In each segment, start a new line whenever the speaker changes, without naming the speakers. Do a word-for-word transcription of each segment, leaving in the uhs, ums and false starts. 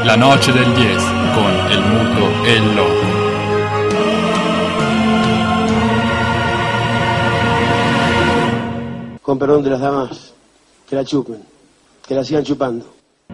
La noche del diez con El Muto e il Loco.
Con perdón de las damas, que la chupen, que la sigan chupando.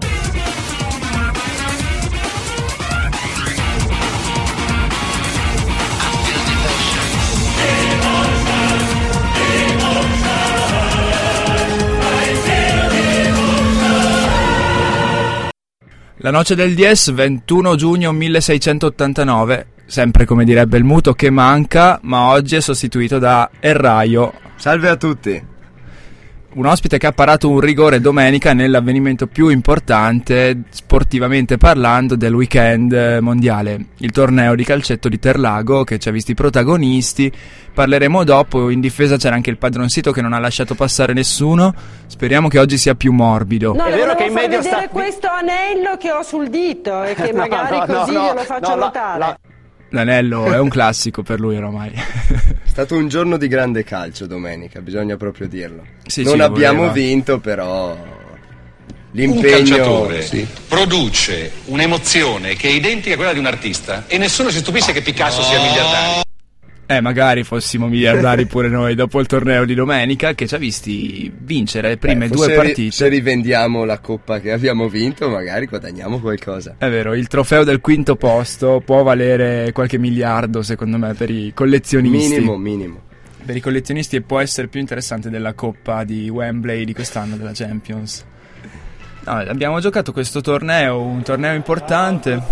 La noce del diez, ventuno giugno milleseicentottantanove, sempre come direbbe il Muto, che manca, ma oggi è sostituito da Erraio.
Salve a tutti!
Un ospite che ha parato un rigore domenica nell'avvenimento più importante, sportivamente parlando, del weekend mondiale, il torneo di calcetto di Terlago, che ci ha visti protagonisti. Parleremo dopo. In difesa c'era anche il padroncito che non ha lasciato passare nessuno. Speriamo che oggi sia più morbido.
No,
è vero che in media
vedere
sta...
questo anello che ho sul dito e che
no,
magari
no,
così
no,
glielo faccio
no,
notare.
la, la...
L'anello è un classico per lui ormai.
È stato un giorno di grande calcio domenica, bisogna proprio dirlo.
Sì,
non
sì,
abbiamo
voleva.
vinto, però l'impegno...
Un calciatore
sì.
produce un'emozione che è identica a quella di un artista e nessuno si stupisce che Picasso sia miliardario.
Eh, magari fossimo miliardari pure noi dopo il torneo di domenica, che ci ha visti vincere le prime
eh,
due
se
partite.
Ri- se rivendiamo la coppa che abbiamo vinto, magari guadagniamo qualcosa.
È vero, il trofeo del quinto posto può valere qualche miliardo, secondo me, per i collezionisti.
Minimo, minimo.
Per i collezionisti, e può essere più interessante della coppa di Wembley di quest'anno, della Champions. No, abbiamo giocato questo torneo, un torneo importante.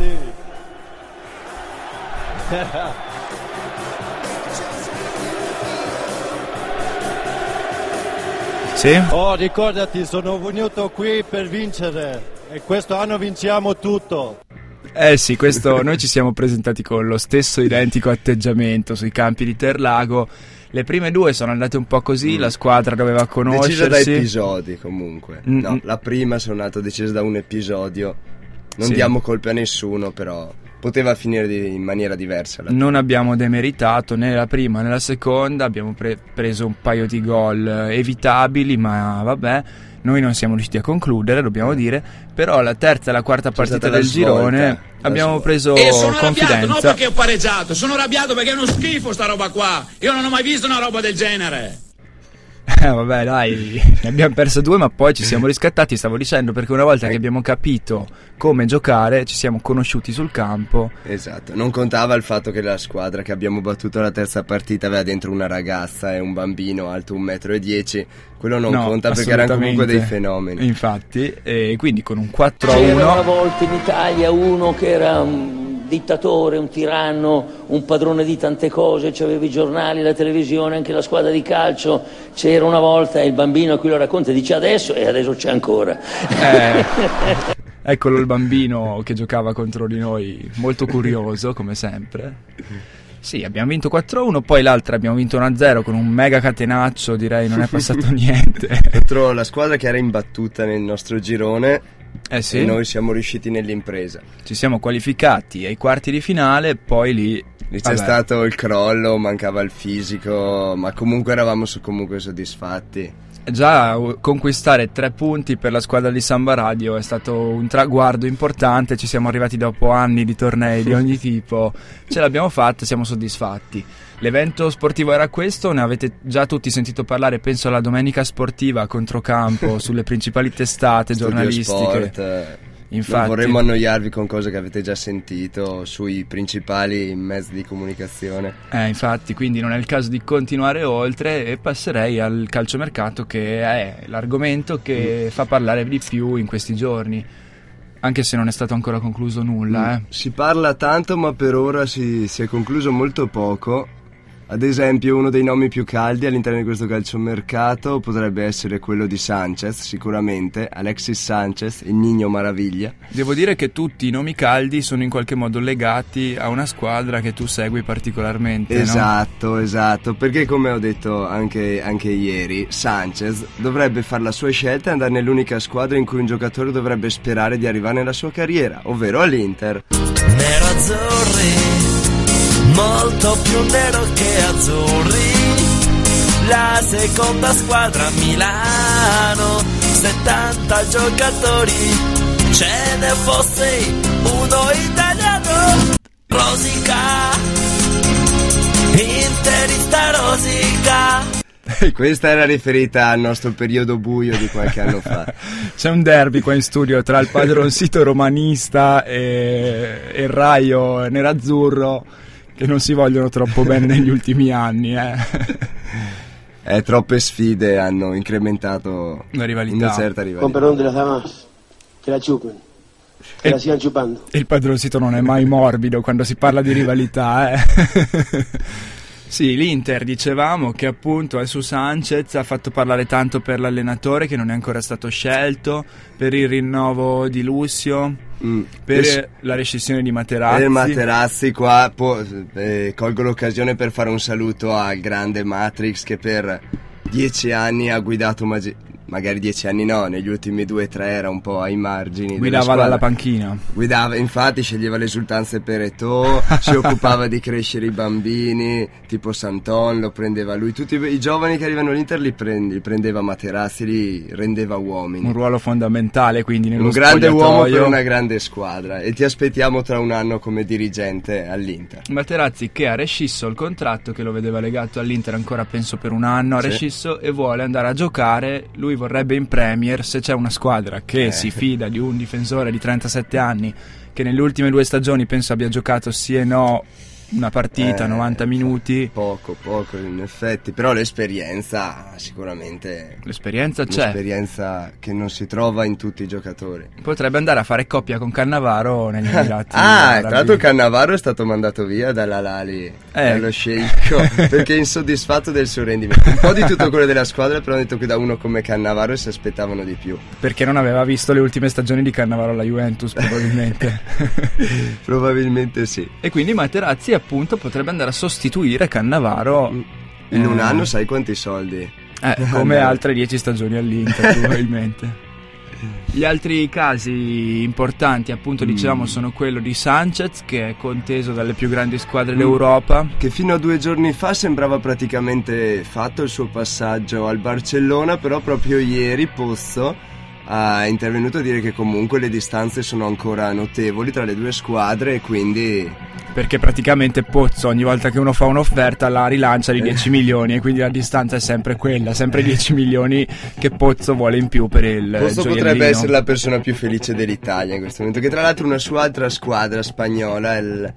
Sì?
Oh, ricordati, sono venuto qui per vincere e questo anno vinciamo tutto.
Eh sì, questo noi ci siamo presentati con lo stesso identico atteggiamento sui campi di Terlago. Le prime due sono andate un po' così, mm. la squadra doveva conoscersi.
Decisa da episodi comunque.
Mm.
No, la prima sono andata decisa da un episodio. Non
sì.
diamo colpe a nessuno, però poteva finire di, in maniera diversa.
Non abbiamo demeritato né la prima né la seconda, abbiamo pre- preso un paio di gol evitabili, ma vabbè, noi non siamo riusciti a concludere, dobbiamo dire. Però la terza e la quarta
C'è
partita
stata
del
la svolta,
girone
la
abbiamo
svolta.
preso
e sono
confidenza.
arrabbiato, non perché ho pareggiato, sono arrabbiato perché è uno schifo sta roba qua. Io non ho mai visto una roba del genere.
Eh vabbè dai, ne abbiamo perso due, ma poi ci siamo riscattati, stavo dicendo, perché una volta che abbiamo capito come giocare ci siamo conosciuti sul campo.
Esatto, non contava il fatto che la squadra che abbiamo battuto la terza partita aveva dentro una ragazza e un bambino alto un metro e dieci. Quello non
No,
conta perché erano comunque dei fenomeni.
Infatti, e quindi con un quattro a
C'era una
uno
volta in Italia uno che era un dittatore, un tiranno, un padrone di tante cose, c'aveva i giornali, la televisione, anche la squadra di calcio. C'era una volta, e il bambino a cui lo racconta dice adesso, e adesso c'è ancora.
Eh, eccolo il bambino che giocava contro di noi, molto curioso come sempre. Sì, abbiamo vinto quattro a uno, poi l'altra abbiamo vinto uno a zero con un mega catenaccio, direi non è passato niente.
Contro la squadra che era imbattuta nel nostro girone.
Eh sì.
E noi siamo riusciti nell'impresa.
Ci siamo qualificati ai quarti di finale, poi lì,
lì c'è stato il crollo, mancava il fisico, ma comunque eravamo su, comunque soddisfatti.
Già conquistare tre punti per la squadra di Samba Radio è stato un traguardo importante. Ci siamo arrivati dopo anni di tornei di ogni tipo, ce l'abbiamo fatta, siamo soddisfatti. L'evento sportivo era questo, ne avete già tutti sentito parlare, penso alla domenica sportiva a controcampo sulle principali testate
Studio
giornalistiche.
Sport.
Infatti,
non vorremmo annoiarvi con cose che avete già sentito sui principali mezzi di comunicazione.
Eh, infatti, quindi non è il caso di continuare oltre e passerei al calciomercato, che è l'argomento che mm. fa parlare di più in questi giorni, anche se non è stato ancora concluso nulla. Eh.
Si parla tanto, ma per ora si, si è concluso molto poco. Ad esempio, uno dei nomi più caldi all'interno di questo calciomercato potrebbe essere quello di Sanchez, sicuramente, Alexis Sanchez, il Niño Maraviglia.
Devo dire che tutti i nomi caldi sono in qualche modo legati a una squadra che tu segui particolarmente,
esatto,
no?
Esatto, perché come ho detto anche, anche ieri, Sanchez dovrebbe fare la sua scelta e andare nell'unica squadra in cui un giocatore dovrebbe sperare di arrivare nella sua carriera, ovvero all'Inter.
Nerazzurri, molto più nero che azzurri, la seconda squadra a Milano, settanta giocatori, ce ne fosse uno italiano. Rosica, interista rosica.
Questa era riferita al nostro periodo buio di qualche anno fa.
C'è un derby qua in studio tra il padroncito romanista e, e il Raio nerazzurro, che non si vogliono troppo bene negli ultimi anni, eh.
Eh, troppe sfide hanno incrementato
la rivalità.
Una certa rivalità.
Con perdón de las damas, che la chupen, che
e,
la siano chupando.
E il padroncito non è mai morbido quando si parla di rivalità, eh. Sì, l'Inter, dicevamo che appunto è su Sanchez, ha fatto parlare tanto per l'allenatore che non è ancora stato scelto, per il rinnovo di Lucio, mm. per es- la rescissione di Materazzi.
Per Materazzi qua po- eh, colgo l'occasione per fare un saluto al grande Matrix che per dieci anni ha guidato Magi- magari dieci anni no, negli ultimi due o tre era un po' ai margini.
Guidava dalla panchina.
Guidava, infatti sceglieva le esultanze per Eto'o, si occupava di crescere i bambini, tipo Santon, lo prendeva lui. Tutti i giovani che arrivano all'Inter li, prende, li prendeva Materazzi, li rendeva uomini.
Un ruolo fondamentale quindi nello
Un grande
spogliatoio.
uomo per una grande squadra e ti aspettiamo tra un anno come dirigente all'Inter.
Materazzi che ha rescisso il contratto che lo vedeva legato all'Inter ancora penso per un anno, ha
sì.
rescisso e vuole andare a giocare. Lui vorrebbe in Premier, se c'è una squadra che
eh.
si fida di un difensore di trentasette anni che nelle ultime due stagioni penso abbia giocato sì e no una partita,
eh,
novanta minuti.
Poco, poco in effetti, però l'esperienza sicuramente...
L'esperienza c'è.
L'esperienza che non si trova in tutti i giocatori.
Potrebbe andare a fare coppia con Cannavaro negli Emirati
Ah,
Arabi.
tra l'altro Cannavaro è stato mandato via dall'Al-Ahly,
eh.
dallo sceicco, perché è insoddisfatto del suo rendimento. Un po' di tutto quello della squadra, però hanno detto che da uno come Cannavaro si aspettavano di più.
Perché non aveva visto le ultime stagioni di Cannavaro alla Juventus, probabilmente.
Probabilmente sì.
E quindi Materazzi appunto potrebbe andare a sostituire Cannavaro
in
eh,
un anno. Sai quanti soldi?
Eh, come altre dieci stagioni all'Inter probabilmente. Gli altri casi importanti appunto mm. dicevamo sono quello di Sanchez, che è conteso dalle più grandi squadre mm. d'Europa,
che fino a due giorni fa sembrava praticamente fatto il suo passaggio al Barcellona, però proprio ieri Pozzo ha intervenuto a dire che comunque le distanze sono ancora notevoli tra le due squadre e quindi...
Perché praticamente Pozzo ogni volta che uno fa un'offerta la rilancia di dieci milioni e quindi la distanza è sempre quella, sempre dieci milioni che Pozzo vuole in più per il
Pozzo
gioiellino.
Potrebbe essere la persona più felice dell'Italia in questo momento, che tra l'altro una sua altra squadra spagnola, il,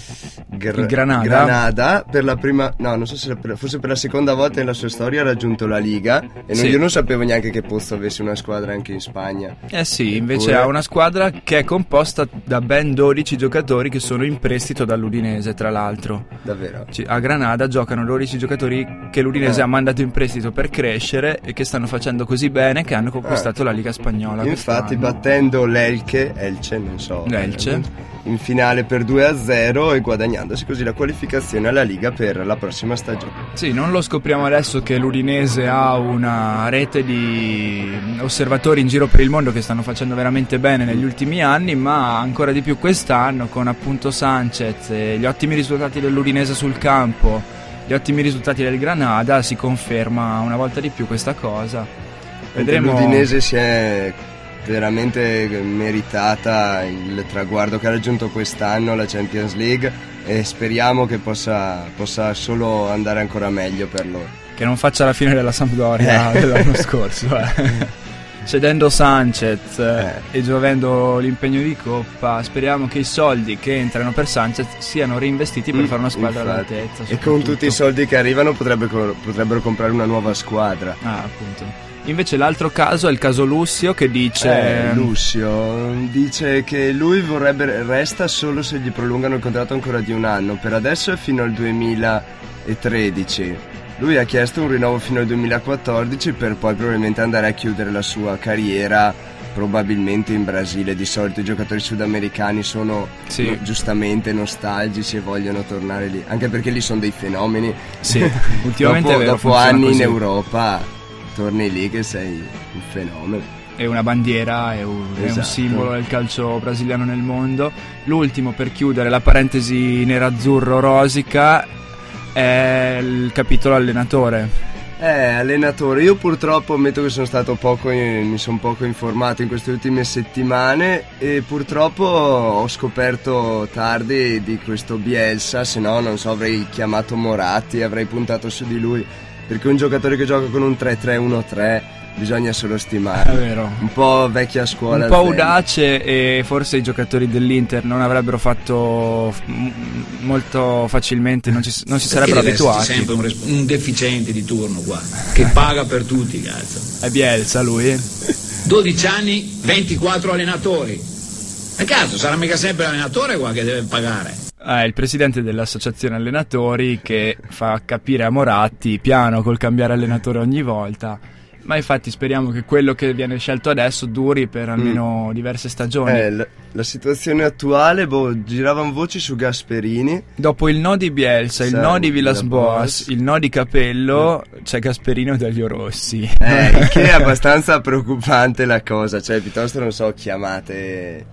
Gr-
il Granada.
Granada, per la prima, no non so se per, forse per la seconda volta nella sua storia ha raggiunto la Liga e non,
sì.
io non sapevo neanche che Pozzo avesse una squadra anche in Spagna.
Eh sì, invece
Pure...
ha una squadra che è composta da ben dodici giocatori che sono in prestito dall'Udinese, tra l'altro.
Davvero?
A Granada giocano dodici giocatori che l'Udinese
eh.
ha mandato in prestito per crescere e che stanno facendo così bene che hanno conquistato eh. la Liga Spagnola.
Infatti
quest'anno.
battendo l'Elche, Elche, non so,
l'Elche
in finale per due a zero e guadagnandosi così la qualificazione alla Liga per la prossima stagione.
Sì, non lo scopriamo adesso che l'Udinese ha una rete di osservatori in giro per il mondo che stanno facendo veramente bene negli ultimi anni, ma ancora di più quest'anno con appunto Sanchez e gli ottimi risultati dell'Udinese sul campo, gli ottimi risultati del Granada, si conferma una volta di più questa cosa. Vedremo.
L'Udinese si è veramente meritata il traguardo che ha raggiunto quest'anno, la Champions League, e speriamo che possa, possa solo andare ancora meglio per loro.
Che non faccia la fine della Sampdoria eh. dell'anno scorso eh. Cedendo Sanchez eh. e giovendo l'impegno di Coppa, speriamo che i soldi che entrano per Sanchez siano reinvestiti per mm, fare una squadra
infatti.
all'altezza.
E con tutti i soldi che arrivano potrebbero, potrebbero comprare una nuova squadra.
Ah, appunto. Invece l'altro caso è il caso Lucio, che dice...
Eh, Lucio dice che lui vorrebbe resta solo se gli prolungano il contratto ancora di un anno. Per adesso è fino al duemilatredici. Lui ha chiesto un rinnovo fino al duemilaquattordici per poi probabilmente andare a chiudere la sua carriera probabilmente in Brasile. Di solito i giocatori sudamericani sono
sì.
no, giustamente nostalgici e vogliono tornare lì, anche perché lì sono dei fenomeni.
Sì, ultimamente
dopo,
è vero,
dopo anni
così.
In Europa torni lì che sei un fenomeno.
È una bandiera, è un,
esatto.
è un simbolo del calcio brasiliano nel mondo. L'ultimo, per chiudere la parentesi nerazzurro rosica, è il capitolo allenatore.
Eh, allenatore, io purtroppo ammetto che sono stato poco, mi sono poco informato in queste ultime settimane e purtroppo ho scoperto tardi di questo Bielsa, se no non so, avrei chiamato Moratti, avrei puntato su di lui, perché un giocatore che gioca con un tre tre uno tre bisogna solo stimare.
È vero.
Un po' vecchia scuola.
Un po' audace, e forse i giocatori dell'Inter non avrebbero fatto m- molto facilmente, non, ci, non si sarebbero
Perché deve
abituati.
esserci sempre un, res- un deficiente di turno qua, che paga per tutti, cazzo.
È Bielsa lui?
dodici anni, ventiquattro allenatori. E cazzo, sarà mica sempre l'allenatore qua che deve pagare.
Ah, è il presidente dell'associazione allenatori che fa capire a Moratti, piano col cambiare allenatore ogni volta. Ma infatti speriamo che quello che viene scelto adesso duri per almeno mm. diverse stagioni.
Eh, la, la situazione attuale, boh, giravano voci su Gasperini.
Dopo il no di Bielsa, il no di Villas-Boas, il no di Capello, eh. c'è Gasperini o Delio Rossi.
Eh, che è abbastanza preoccupante la cosa, cioè piuttosto non so, chiamate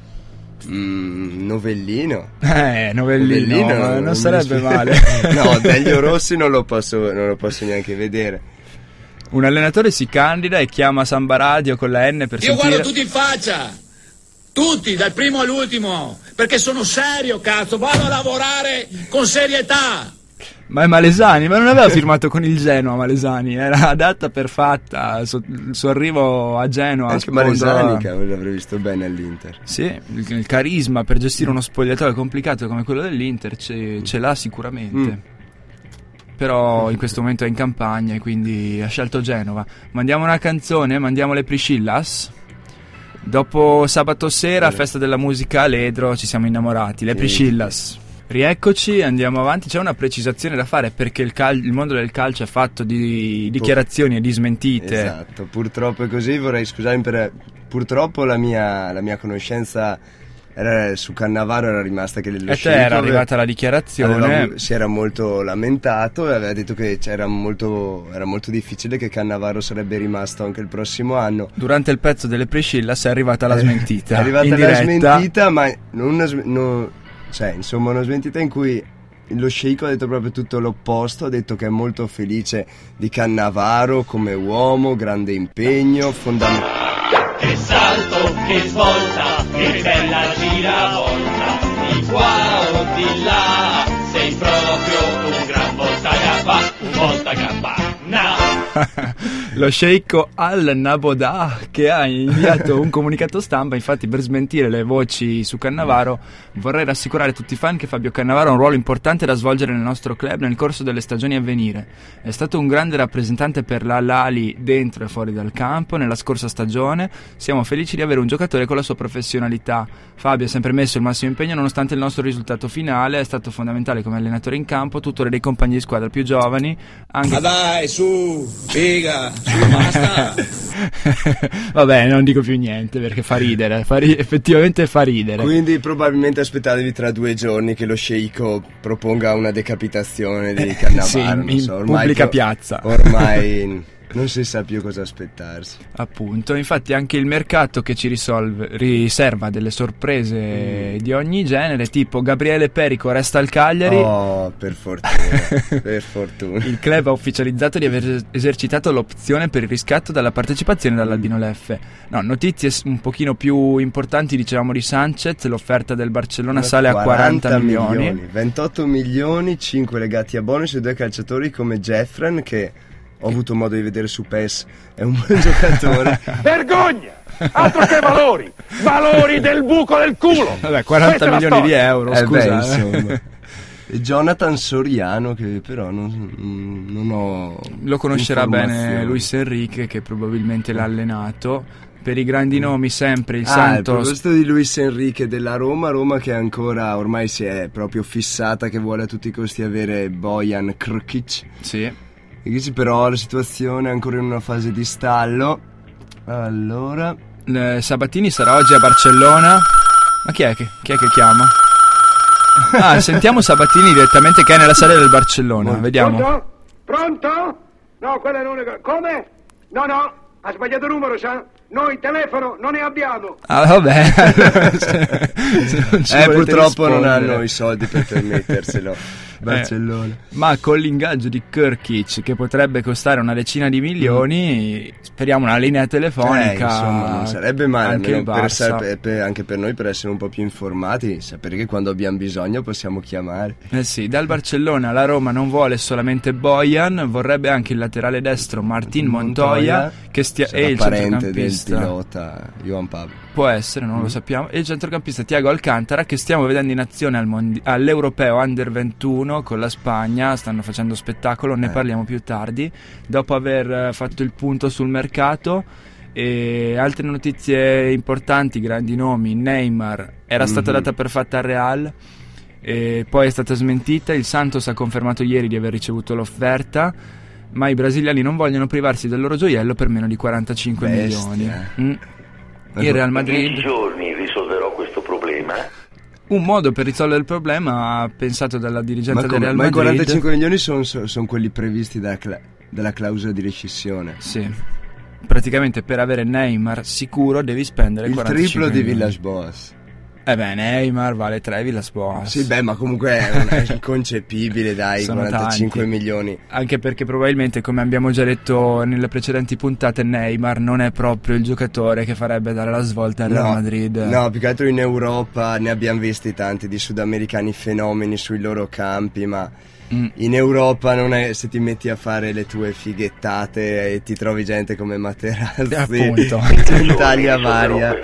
mm, Novellino.
Eh, Novellino, Novellino non, non, non sarebbe male.
No, Delio Rossi non lo posso, non lo posso neanche vedere.
Un allenatore si candida e chiama Samba Radio con la N per
Io
sentire...
guardo tutti in faccia, tutti, dal primo all'ultimo, perché sono serio, cazzo, vado a lavorare con serietà.
Ma è Malesani, ma non aveva firmato con il Genoa Malesani, era data per fatta, il suo arrivo a Genoa.
Anche Malesani, cavolo, l'avrei visto bene all'Inter.
Sì, il, il carisma per gestire uno spogliatoio complicato come quello dell'Inter ce, ce l'ha sicuramente. Mm. Però in questo momento è in campagna e quindi ha scelto Genova. Mandiamo una canzone, mandiamo le Priscillas. Dopo sabato sera, eh. festa della musica a Ledro, ci siamo innamorati, le Priscillas. Rieccoci, andiamo avanti. C'è una precisazione da fare, perché il, cal- il mondo del calcio è fatto di dichiarazioni e di smentite.
Esatto, purtroppo è così. Vorrei scusarmi per... Purtroppo la mia, la mia conoscenza... Era, su Cannavaro era rimasta che lo
e te era arrivata la dichiarazione,
aveva, si era molto lamentato e aveva detto che c'era molto, era molto difficile che Cannavaro sarebbe rimasto anche il prossimo anno.
Durante il pezzo delle Priscillas è arrivata la smentita.
È arrivata
in
la
diretta.
smentita, ma non una, no, cioè, insomma, una smentita in cui lo sceicco ha detto proprio tutto l'opposto. Ha detto che è molto felice di Cannavaro come uomo, grande impegno, fondamentale.
Che salto, che svolta, che bella giravolta, di qua o di là, sei proprio un gran voltagabba, un voltagabba,
Lo sceicco Al-Nabodah, che ha inviato un comunicato stampa, infatti, per smentire le voci su Cannavaro. Vorrei rassicurare tutti i fan che Fabio Cannavaro ha un ruolo importante da svolgere nel nostro club nel corso delle stagioni a venire. È stato un grande rappresentante per la Lali dentro e fuori dal campo nella scorsa stagione. Siamo felici di avere un giocatore con la sua professionalità. Fabio ha sempre messo il massimo impegno nonostante il nostro risultato finale, è stato fondamentale come allenatore in campo, tutore dei compagni di squadra più giovani. Anche...
Ma dai, su, figa, su, basta.
Vabbè, non dico più niente perché fa ridere, fa ri- effettivamente fa ridere.
Quindi probabilmente aspettatevi tra due giorni che lo sceicco proponga una decapitazione di Cannavaro.
Sì, in, in
so, ormai
pubblica
pro-
piazza.
Ormai non si sa più cosa aspettarsi.
Appunto, infatti anche il mercato che ci risolve, riserva delle sorprese mm. di ogni genere, tipo Gabriele Perico resta al Cagliari.
Oh, per fortuna, per fortuna.
Il club ha ufficializzato di aver esercitato l'opzione per il riscatto dalla partecipazione dall'Albino Leffe. No, notizie un pochino più importanti, dicevamo di Sanchez, l'offerta del Barcellona Una sale a quaranta milioni.
ventotto milioni, cinque legati a bonus e due calciatori come Jeffren, che ho avuto modo di vedere su P E S, è un buon giocatore.
Vergogna! Altro che valori! Valori del buco del culo!
Vabbè, quaranta milioni di euro,
eh
scusa.
Beh, insomma. E Jonathan Soriano, che però non, non ho...
Lo conoscerà bene Luis Enrique, che probabilmente l'ha allenato. Per i grandi nomi sempre il
ah,
Santos.
A proposito di Luis Enrique della Roma, Roma che ancora ormai si è proprio fissata, che vuole a tutti i costi avere Bojan Krkic.
Sì.
Però la situazione è ancora in una fase di stallo. Allora
Le Sabatini sarà oggi a Barcellona. Ma chi è che, chi è che chiama? Ah, sentiamo Sabatini direttamente, che è nella sala del Barcellona. Buon. Vediamo.
Pronto? Pronto? No, quella non è... Come? No, no, ha sbagliato il numero, sa? Noi telefono non ne abbiamo.
Ah, vabbè. se, se non ci
eh, purtroppo
rispondere.
non hanno i soldi per permetterselo. Barcellona.
Eh, ma con l'ingaggio di Krkić, che potrebbe costare una decina di milioni, mm. speriamo una linea telefonica.
Eh, insomma, non sarebbe male
anche,
per essere, per, anche per noi, per essere un po' più informati, sapere che quando abbiamo bisogno possiamo chiamare.
Eh sì, dal Barcellona la Roma non vuole solamente Bojan, vorrebbe anche il laterale destro Martín Montoya, Montoya che stia e il
parente del
centrocampista
pilota Johan Pablo.
Può essere, non mm. lo sappiamo. E il centrocampista Thiago Alcantara, che stiamo vedendo in azione al mondi- all'Europeo Under ventuno con la Spagna, stanno facendo spettacolo, ne eh. parliamo più tardi, dopo aver fatto il punto sul mercato. E altre notizie importanti, grandi nomi: Neymar era stata mm-hmm. data per fatta al Real, e poi è stata smentita. Il Santos ha confermato ieri di aver ricevuto l'offerta, ma i brasiliani non vogliono privarsi del loro gioiello per meno di quarantacinque
Bestia.
milioni. Mm. Il Real Madrid.
In dieci giorni risolverò questo problema.
Un modo per risolvere il problema pensato dalla dirigente
ma
del Real
ma
Madrid.
Ma i quarantacinque milioni sono son quelli previsti dalla, cla- dalla clausola di rescissione.
Sì. Praticamente per avere Neymar sicuro devi spendere
il
quarantacinque
triplo
milioni.
di Villas-Boas.
Eh beh, Neymar vale tre Villas-Boas.
Sì, beh, ma comunque è inconcepibile, dai,
Sono
quarantacinque
tanti.
milioni.
Anche perché probabilmente, come abbiamo già detto nelle precedenti puntate, Neymar non è proprio il giocatore che farebbe dare la svolta al Real
no,
Madrid.
No, più che altro in Europa ne abbiamo visti tanti di sudamericani fenomeni sui loro campi, ma mm. in Europa non è, se ti metti a fare le tue fighettate e ti trovi gente come Materazzi,
appunto,
in taglia varia.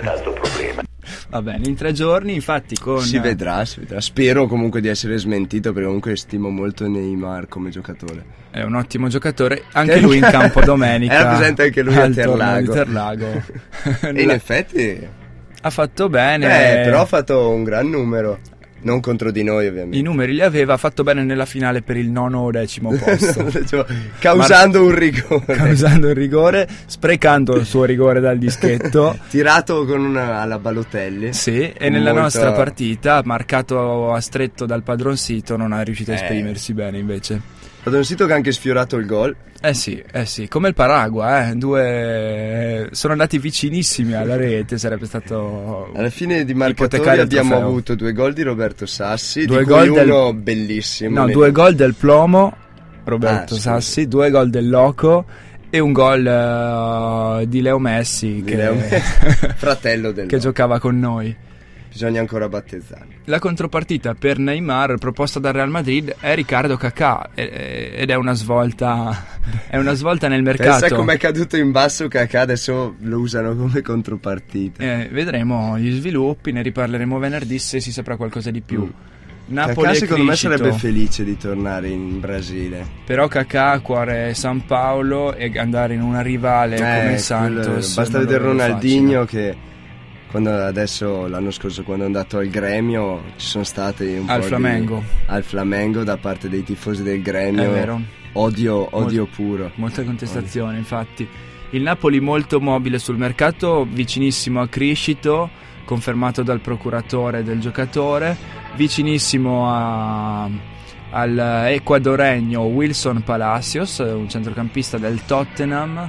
Va bene, in tre giorni infatti con...
Si vedrà, si vedrà. Spero comunque di essere smentito, perché comunque stimo molto Neymar come giocatore.
È un ottimo giocatore, anche che lui in campo domenica.
Era presente anche lui a Terlago.
Terlago.
E in effetti
ha fatto bene.
Eh, però ha fatto un gran numero. Non contro di noi, ovviamente.
I numeri li aveva, ha fatto bene nella finale per il nono o decimo posto.
Causando
Mar-
un rigore.
Causando un rigore, sprecando il suo rigore dal dischetto.
Tirato con una alla Balotelli.
Sì, e nella molto... nostra partita, marcato a stretto dal padroncito, non è riuscito a esprimersi eh. bene invece.
Padroncito che ha anche sfiorato il gol.
Eh sì, eh sì, come il Paragua, eh. Due sono andati vicinissimi alla rete, sarebbe stato
alla fine di marcatori abbiamo avuto due gol di Roberto Sassi, due di cui gol uno del... bellissimo.
No,
nel...
due gol del Plomo, Roberto
ah,
Sassi, due gol del Loco e un gol uh, di Leo Messi,
di
che...
Leo Messi. Fratello del
che
Loco.
Giocava con noi.
Bisogna ancora battezzarlo.
La contropartita per Neymar proposta dal Real Madrid è Ricardo Kakà, ed è una svolta è una svolta nel mercato.
Pensa com'è caduto in basso Kakà, adesso lo usano come contropartita.
Eh, vedremo gli sviluppi, ne riparleremo venerdì se si saprà qualcosa di più. Mm. Napoli
Kakà secondo me
crescito.
sarebbe felice di tornare in Brasile.
Però Kakà cuore San Paolo e andare in una rivale
eh,
come il Santos.
Basta vedere Ronaldinho facile. Che quando adesso l'anno scorso quando è andato al Gremio ci sono state un
al
po'
Flamengo.
Di, al Flamengo da parte dei tifosi del Gremio.
È vero.
Odio, odio
Mol,
puro.
Molte contestazioni, odio. Infatti. Il Napoli molto mobile sul mercato, vicinissimo a Criscito, confermato dal procuratore del giocatore, vicinissimo a, al ecuadoregno Wilson Palacios, un centrocampista del Tottenham,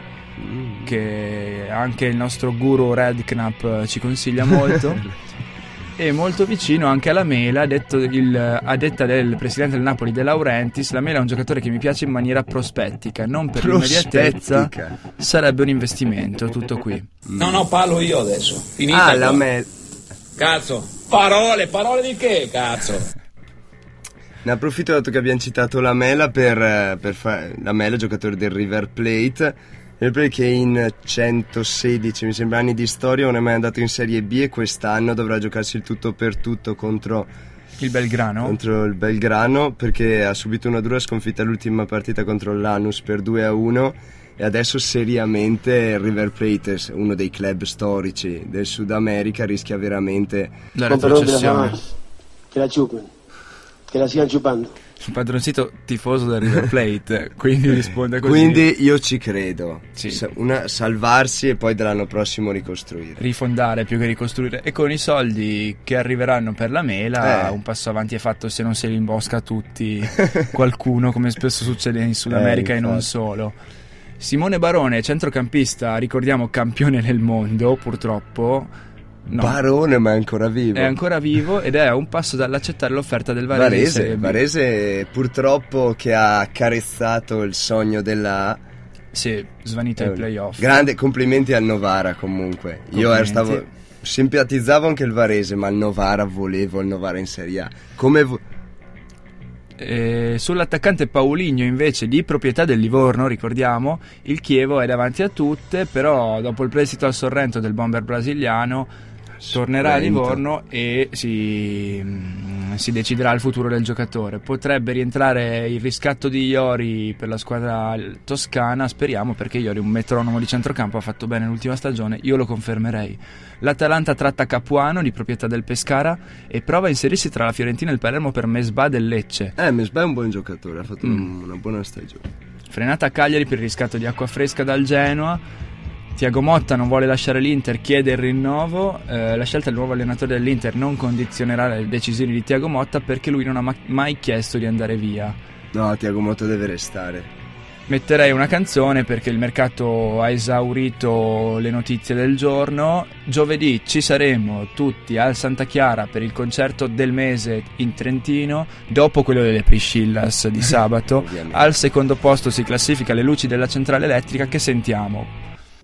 che anche il nostro guru Redknapp ci consiglia molto. E molto vicino anche alla Mela, detto il, a detta del presidente del Napoli De Laurentiis. La Mela è un giocatore che mi piace in maniera prospettica, non per l'immediatezza, sarebbe un investimento, tutto qui.
No, no, parlo io adesso. Finita.
Ah, la Mela.
Cazzo, parole, parole di che, cazzo?
Ne approfitto dato che abbiamo citato la Mela per, per fare la Mela, giocatore del River Plate. River Plate che in centosedici mi sembra anni di storia non è mai andato in Serie B e quest'anno dovrà giocarsi il tutto per tutto contro
il Belgrano.
Contro il Belgrano, perché ha subito una dura sconfitta all'ultima partita contro l'Lanus per due a uno e adesso seriamente il River Plate, uno dei club storici del Sud America, rischia veramente
la retrocessione.
Che la giocano, che la stiano giocando.
Un padroncito tifoso del River Plate, quindi risponde così.
Quindi io ci credo.
Sì.
Una, salvarsi e poi dall'anno prossimo ricostruire.
Rifondare più che ricostruire. E con i soldi che arriveranno per la Mela, eh. un passo avanti è fatto se non se li imbosca tutti qualcuno, come spesso succede in Sud America eh, e non solo. Simone Barone, centrocampista, ricordiamo campione del mondo, purtroppo, No.
Barone, ma è ancora vivo.
È ancora vivo ed è a un passo dall'accettare l'offerta del Varese.
Varese, Varese purtroppo che ha carezzato il sogno della A.
Sì, svanito ai playoff.
Grande, complimenti al Novara comunque.
Complimenti.
Io stavo, simpatizzavo anche il Varese, ma il Novara volevo il Novara in Serie A. Come vo-
Eh, sull'attaccante Paulinho invece, di proprietà del Livorno, ricordiamo, il Chievo è davanti a tutte, però dopo il prestito al Sorrento del bomber brasiliano tornerà a Livorno e si, si deciderà il futuro del giocatore. Potrebbe rientrare il riscatto di Iori per la squadra toscana, speriamo, perché Iori è un metronomo di centrocampo, ha fatto bene l'ultima stagione, io lo confermerei. L'Atalanta tratta Capuano, di proprietà del Pescara, e prova a inserirsi tra la Fiorentina e il Palermo per Mesbah del Lecce.
Eh, Mesbah è un buon giocatore, ha fatto mm. una buona stagione.
Frenata a Cagliari per il riscatto di Acquafresca dal Genoa. Tiago Motta non vuole lasciare l'Inter, chiede il rinnovo. Eh, la scelta del nuovo allenatore dell'Inter non condizionerà le decisioni di Tiago Motta, perché lui non ha ma- mai chiesto di andare via.
No, Tiago Motta deve restare.
Metterei una canzone perché il mercato ha esaurito le notizie del giorno. Giovedì ci saremo tutti al Santa Chiara per il concerto del mese in Trentino, dopo quello delle Priscillas di sabato. Al secondo posto si classifica Le Luci della Centrale Elettrica, che sentiamo.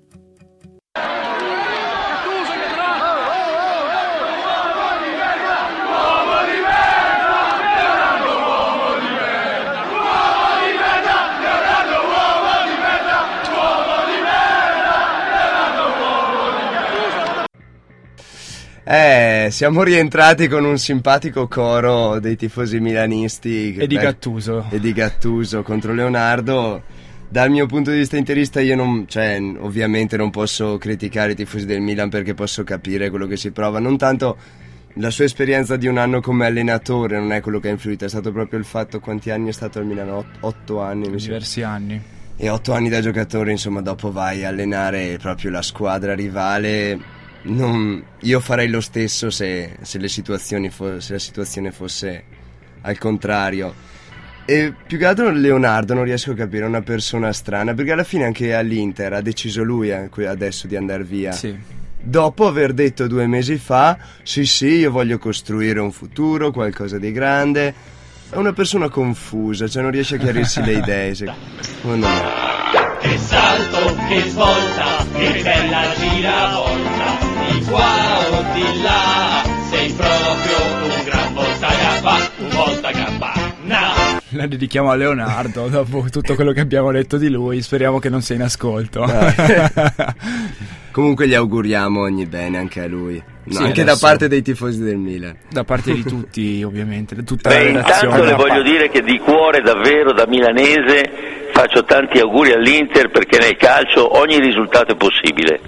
Eh, siamo rientrati con un simpatico coro dei tifosi milanisti
e di Gattuso
e di Gattuso contro Leonardo. Dal mio punto di vista interista io non, cioè, ovviamente non posso criticare i tifosi del Milan, perché posso capire quello che si prova. Non tanto la sua esperienza di un anno come allenatore non è quello che ha influito, è stato proprio il fatto. Quanti anni è stato al Milan? Ot- otto anni mi
diversi
so.
anni
E otto anni da giocatore, insomma, dopo vai a allenare proprio la squadra rivale. Non, io farei lo stesso se, se, le situazioni fo- se la situazione fosse al contrario. E più che altro Leonardo non riesco a capire, è una persona strana, perché alla fine anche all'Inter ha deciso lui adesso di andare via,
sì.
Dopo aver detto due mesi fa sì sì io voglio costruire un futuro, qualcosa di grande. È una persona confusa, cioè non riesce a chiarirsi le idee, secondo me.
Che salto, che svolta, che bella giravolta, di qua o di là, sei proprio un gran volta gabba, un volta gabba, no!
La dedichiamo a Leonardo, dopo tutto quello che abbiamo detto di lui, speriamo che non sia in ascolto.
Comunque gli auguriamo ogni bene anche a lui, no,
sì,
anche
adesso,
da parte dei tifosi del Milan.
Da parte di tutti, ovviamente, da tutta
Beh,
la redazione.
intanto le voglio dire che di cuore, davvero, da milanese, faccio tanti auguri all'Inter, perché nel calcio ogni risultato è possibile.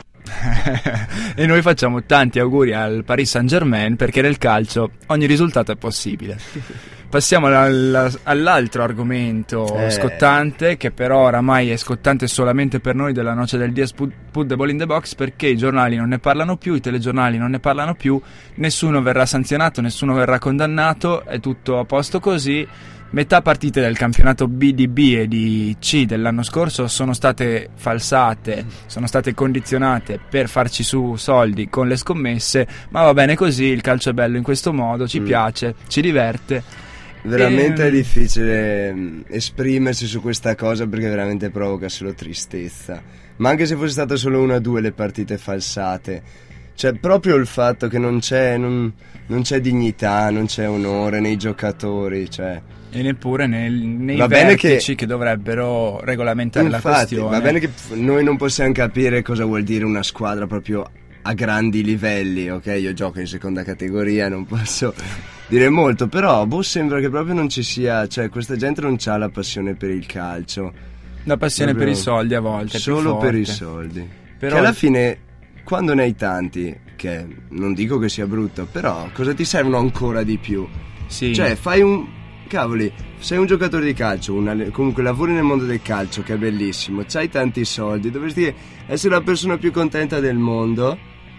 E noi facciamo tanti auguri al Paris Saint-Germain, perché nel calcio ogni risultato è possibile. Passiamo alla, all'altro argomento eh. scottante, che però oramai è scottante solamente per noi della Noce del Dies Put, put the Ball in the Box, perché i giornali non ne parlano più, i telegiornali non ne parlano più, nessuno verrà sanzionato, nessuno verrà condannato, è tutto a posto così. Metà partite del campionato B di B e di C dell'anno scorso sono state falsate, sono state condizionate per farci su soldi con le scommesse, ma va bene così, il calcio è bello in questo modo, ci mm. piace, ci diverte.
Veramente
e...
è difficile esprimersi su questa cosa, perché veramente provoca solo tristezza. Ma anche se fosse stata solo una o due le partite falsate, cioè proprio il fatto che non c'è, non, non c'è dignità, non c'è onore nei giocatori, cioè...
E neppure nel, nei
va
vertici
che,
che dovrebbero regolamentare
infatti,
la questione.
Va bene che noi non possiamo capire cosa vuol dire una squadra proprio a grandi livelli, ok? Io gioco in seconda categoria, non posso dire molto, però boh, sembra che proprio non ci sia, cioè questa gente non ha la passione per il calcio.
La passione
proprio
per i soldi a volte.
Solo per i soldi. Però che alla fine, quando ne hai tanti, che non dico che sia brutto, però cosa ti servono ancora di più?
Sì.
Cioè fai un... Cavoli, sei un giocatore di calcio, una, comunque lavori nel mondo del calcio, che è bellissimo, c'hai tanti soldi, dovresti essere la persona più contenta del mondo,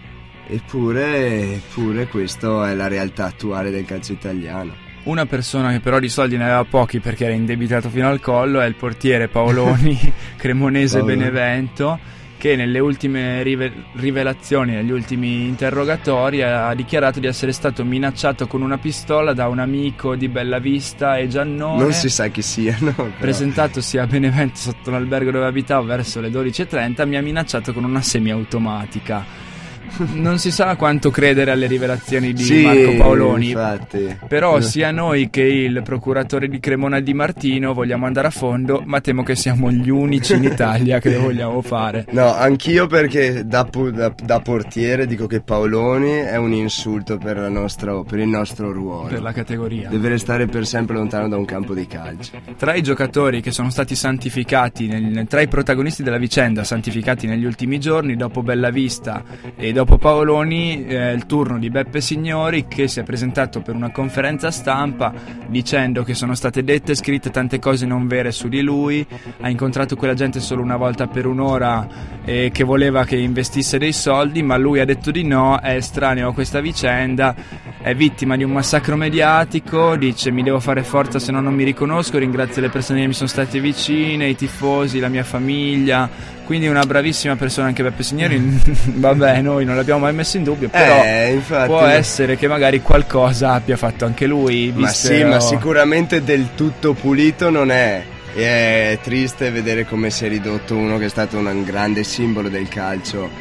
eppure, eppure questa è la realtà attuale del calcio italiano.
Una persona che però di soldi ne aveva pochi perché era indebitato fino al collo è il portiere Paoloni, cremonese Paoloni. Benevento, che nelle ultime rive- rivelazioni, negli ultimi interrogatori, ha dichiarato di essere stato minacciato con una pistola da un amico di Bellavista e Giannone.
Non si sa chi sia, no? Però.
Presentatosi a Benevento sotto l'albergo dove abitavo verso le dodici e trenta, mi ha minacciato con una semiautomatica. Non si sa quanto credere alle rivelazioni di
sì,
Marco Paoloni,
infatti.
però sia noi che il procuratore di Cremona Di Martino vogliamo andare a fondo, ma temo che siamo gli unici in Italia che lo vogliamo fare.
No, anch'io, perché da, da, da portiere dico che Paoloni è un insulto per, la nostra, per il nostro ruolo,
per la categoria.
Deve restare per sempre lontano da un campo di calcio.
Tra i giocatori che sono stati santificati, nel, tra i protagonisti della vicenda santificati negli ultimi giorni, dopo Bellavista e dopo Paoloni, eh, il turno di Beppe Signori, che si è presentato per una conferenza stampa dicendo che sono state dette e scritte tante cose non vere su di lui, ha incontrato quella gente solo una volta per un'ora e che voleva che investisse dei soldi, ma lui ha detto di no, è estraneo a questa vicenda, è vittima di un massacro mediatico, dice mi devo fare forza se no non mi riconosco, ringrazio le persone che mi sono state vicine, i tifosi, la mia famiglia. Quindi una bravissima persona anche Beppe Signori. Vabbè, noi non l'abbiamo mai messo in dubbio, però
eh, infatti,
può essere che magari qualcosa abbia fatto anche lui.
Ma sì, ma sicuramente del tutto pulito non è. E è triste vedere come si è ridotto uno che è stato un grande simbolo del calcio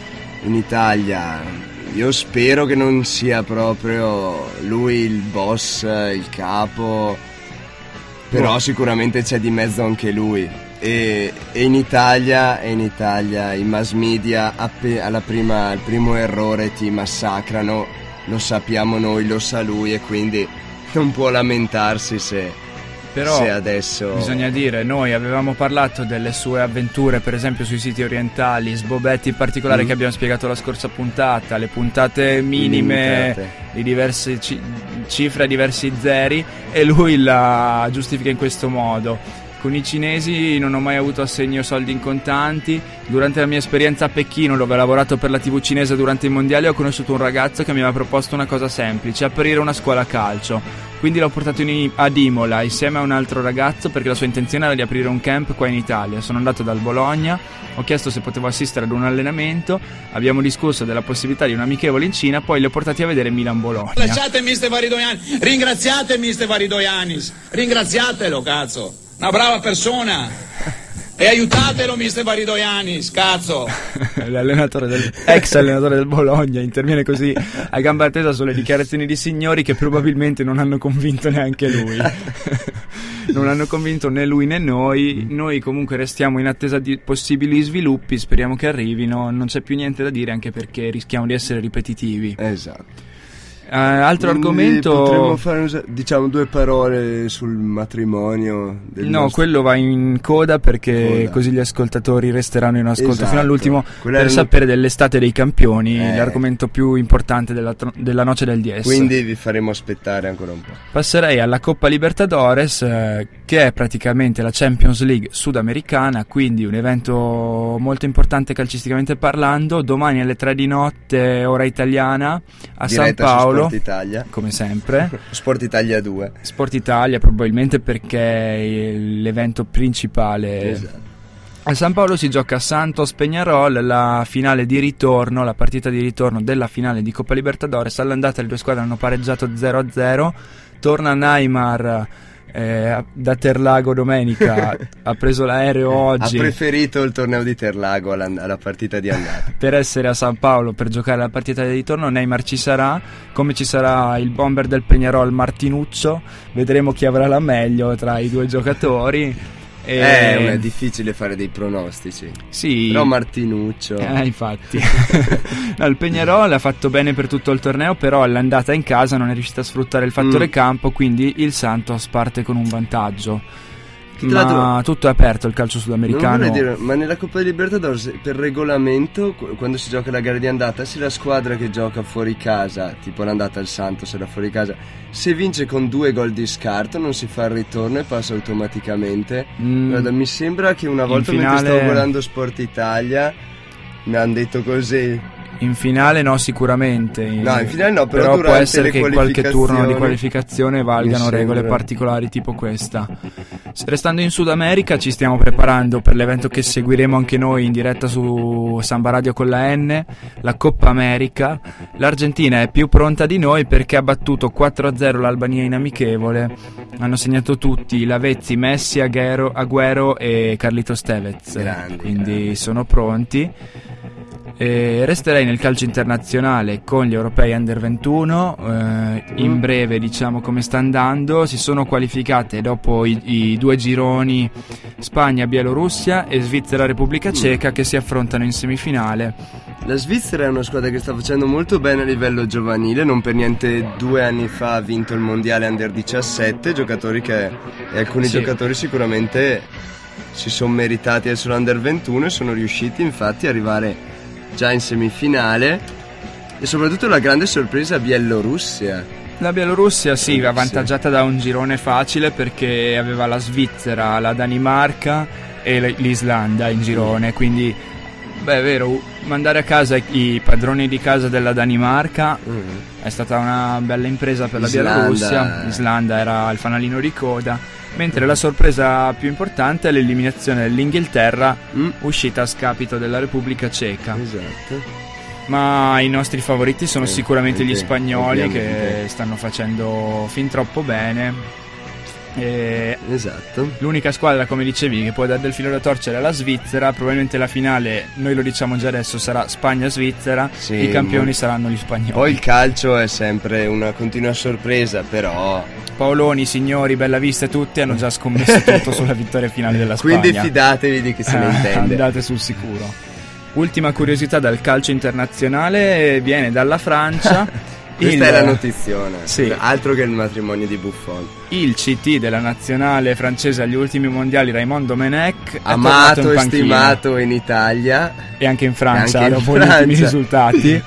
in Italia. Io spero che non sia proprio lui il boss, il capo, però no. Sicuramente c'è di mezzo anche lui. E, e in Italia e in Italia i mass media appe, alla prima, al primo errore ti massacrano, lo sappiamo noi, lo sa lui, e quindi non può lamentarsi se,
però
se adesso
bisogna dire, noi avevamo parlato delle sue avventure per esempio sui siti orientali, Sbobetti in particolare, mm. che abbiamo spiegato la scorsa puntata, le puntate minime Limitate. di diverse ci, cifre, diversi zeri, e lui la giustifica in questo modo. Con i cinesi non ho mai avuto assegno soldi in contanti. Durante la mia esperienza a Pechino, dove ho lavorato per la tivù cinese durante i mondiali, ho conosciuto un ragazzo che mi aveva proposto una cosa semplice: aprire una scuola calcio. Quindi l'ho portato in, ad Imola insieme a un altro ragazzo, perché la sua intenzione era di aprire un camp qua in Italia. Sono andato dal Bologna, ho chiesto se potevo assistere ad un allenamento, abbiamo discusso della possibilità di un amichevole in Cina, poi li ho portati a vedere Milan-Bologna.
Ringraziate mister Varidoianis, ringraziate mister Varidoianis, ringraziatelo, cazzo. Una brava persona, e aiutatelo mister Varidoianis, cazzo.
L'allenatore del, ex allenatore del Bologna interviene così a gamba tesa sulle dichiarazioni di Signori, che probabilmente non hanno convinto neanche lui. Non hanno convinto né lui né noi. Noi comunque restiamo in attesa di possibili sviluppi, speriamo che arrivino. Non c'è più niente da dire, anche perché rischiamo di essere ripetitivi.
Esatto.
Uh, altro
Quindi
argomento,
potremmo fare, diciamo, due parole sul matrimonio del
no
nostro...
quello va in coda, perché coda. Così gli ascoltatori resteranno in ascolto, esatto, fino all'ultimo. Quella per sapere un... dell'estate dei campioni, eh. l'argomento più importante della, della noce del D S.
Quindi vi faremo aspettare ancora un po'.
Passerei alla Coppa Libertadores, eh, che è praticamente la Champions League sudamericana, quindi un evento molto importante calcisticamente parlando. Domani alle tre di notte, ora italiana, a
Diretta
San Paolo,
Sport Italia,
come sempre.
Sport Italia due.
Sport Italia probabilmente, perché è l'evento principale.
Esatto.
A San Paolo si gioca Santos Peñarol, la finale di ritorno, la partita di ritorno della finale di Coppa Libertadores. All'andata le due squadre hanno pareggiato zero a zero. Torna Neymar Eh, da Terlago domenica, ha preso l'aereo oggi,
ha preferito il torneo di Terlago alla, alla partita di andata
per essere a San Paolo per giocare la partita di ritorno. Neymar ci sarà, come ci sarà il bomber del Peñarol Martinuccio. Vedremo chi avrà la meglio tra i due giocatori.
E... Eh, è difficile fare dei pronostici.
Sì.
Però Martinuccio.
Eh, infatti. No, il Peñarol ha fatto bene per tutto il torneo, però all'andata in casa non è riuscito a sfruttare il fattore mm. campo, quindi il Santos parte con un vantaggio. Ma tutto è aperto il calcio sudamericano.
Non dire, ma nella Coppa Libertadores per regolamento, quando si gioca la gara di andata, se la squadra che gioca fuori casa, tipo l'andata al Santos era fuori casa, se vince con due gol di scarto non si fa il ritorno e passa automaticamente. mm. Guarda, mi sembra che una volta finale... mentre stavo guardando Sport Italia mi hanno detto così.
In finale no, sicuramente.
No, in finale no, però,
però può essere che in qualche turno di qualificazione valgano regole particolari tipo questa. Restando in Sud America, ci stiamo preparando per l'evento che seguiremo anche noi in diretta su Samba Radio con la N, la Coppa America. L'Argentina è più pronta di noi perché ha battuto quattro a zero l'Albania in amichevole. Hanno segnato tutti: Lavezzi, Messi, Agüero, Agüero e Carlitos Tevez.
Grandi,
quindi
grandi.
sono pronti. E resterei nel calcio internazionale con gli europei under ventuno. Eh, in breve diciamo come sta andando. Si sono qualificate dopo i, i due gironi Spagna, Bielorussia e Svizzera, Repubblica Ceca, che si affrontano in semifinale.
La Svizzera è una squadra che sta facendo molto bene a livello giovanile, non per niente due anni fa ha vinto il mondiale under diciassette, giocatori che e alcuni
Sì.
giocatori sicuramente si sono meritati essere under ventuno e sono riusciti infatti ad arrivare già in semifinale. E soprattutto la grande sorpresa Bielorussia.
La Bielorussia sì,
Sì.
avvantaggiata da un girone facile perché aveva la Svizzera, la Danimarca e l- l'Islanda in girone, quindi beh è vero, mandare a casa i padroni di casa della Danimarca
Mm.
è stata una bella impresa per la
Islanda.
Bielorussia. L'Islanda era il fanalino di coda, mentre la sorpresa più importante è l'eliminazione dell'Inghilterra,
Mm.
uscita a scapito della Repubblica Ceca.
Esatto.
Ma i nostri favoriti sono
Sì,
sicuramente gli
ovvi-
spagnoli,
ovviamente.
che stanno facendo fin troppo bene. E
Esatto.
l'unica squadra, come dicevi, che può dare del filo da torcere è la Svizzera. Probabilmente la finale, noi lo diciamo già adesso, sarà Spagna-Svizzera.
Sì,
I campioni
mo-
saranno gli spagnoli.
Poi il calcio è sempre una continua sorpresa, però
Paoloni, Signori, Bellavista e tutti hanno già scommesso tutto sulla vittoria finale della Spagna.
quindi fidatevi di chi se ne
Eh,
intende.
Andate sul sicuro. Ultima curiosità dal calcio internazionale viene dalla Francia.
Questa
Il-
è la notizione,
Sì.
altro che il matrimonio di Buffon.
Il C T della nazionale francese agli ultimi mondiali, Raymond Domenech, è tornato
Amato
in
e
panchina.
stimato in Italia
E anche in Francia,
E anche in
dopo gli ultimi
Francia.
risultati.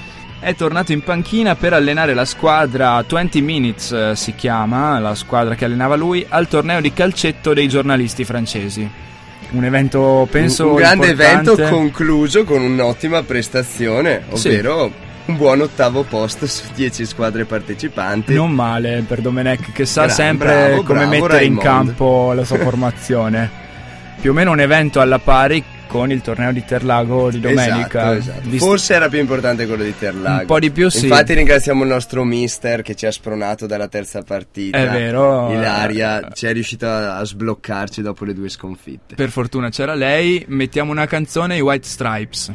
È tornato in panchina per allenare la squadra venti Minutes, eh, si chiama, la squadra che allenava lui, al torneo di calcetto dei giornalisti francesi. Un evento, penso,
un grande
importante.
evento concluso con un'ottima prestazione,
Sì.
ovvero un buon ottavo posto su dieci squadre partecipanti.
Non male per Domenech, che sa
Gra-
sempre
bravo,
come
bravo,
mettere in
Raymond.
campo la sua formazione. Più o meno un evento alla pari con il torneo di Terlago di domenica.
Esatto, esatto.
Di-
Forse era più importante quello di Terlago.
Un po' di più, sì.
Infatti ringraziamo il nostro mister che ci ha spronato dalla terza partita.
È vero.
Ilaria ci è riuscita a sbloccarci dopo le due sconfitte.
Per fortuna c'era lei. Mettiamo una canzone, i White Stripes.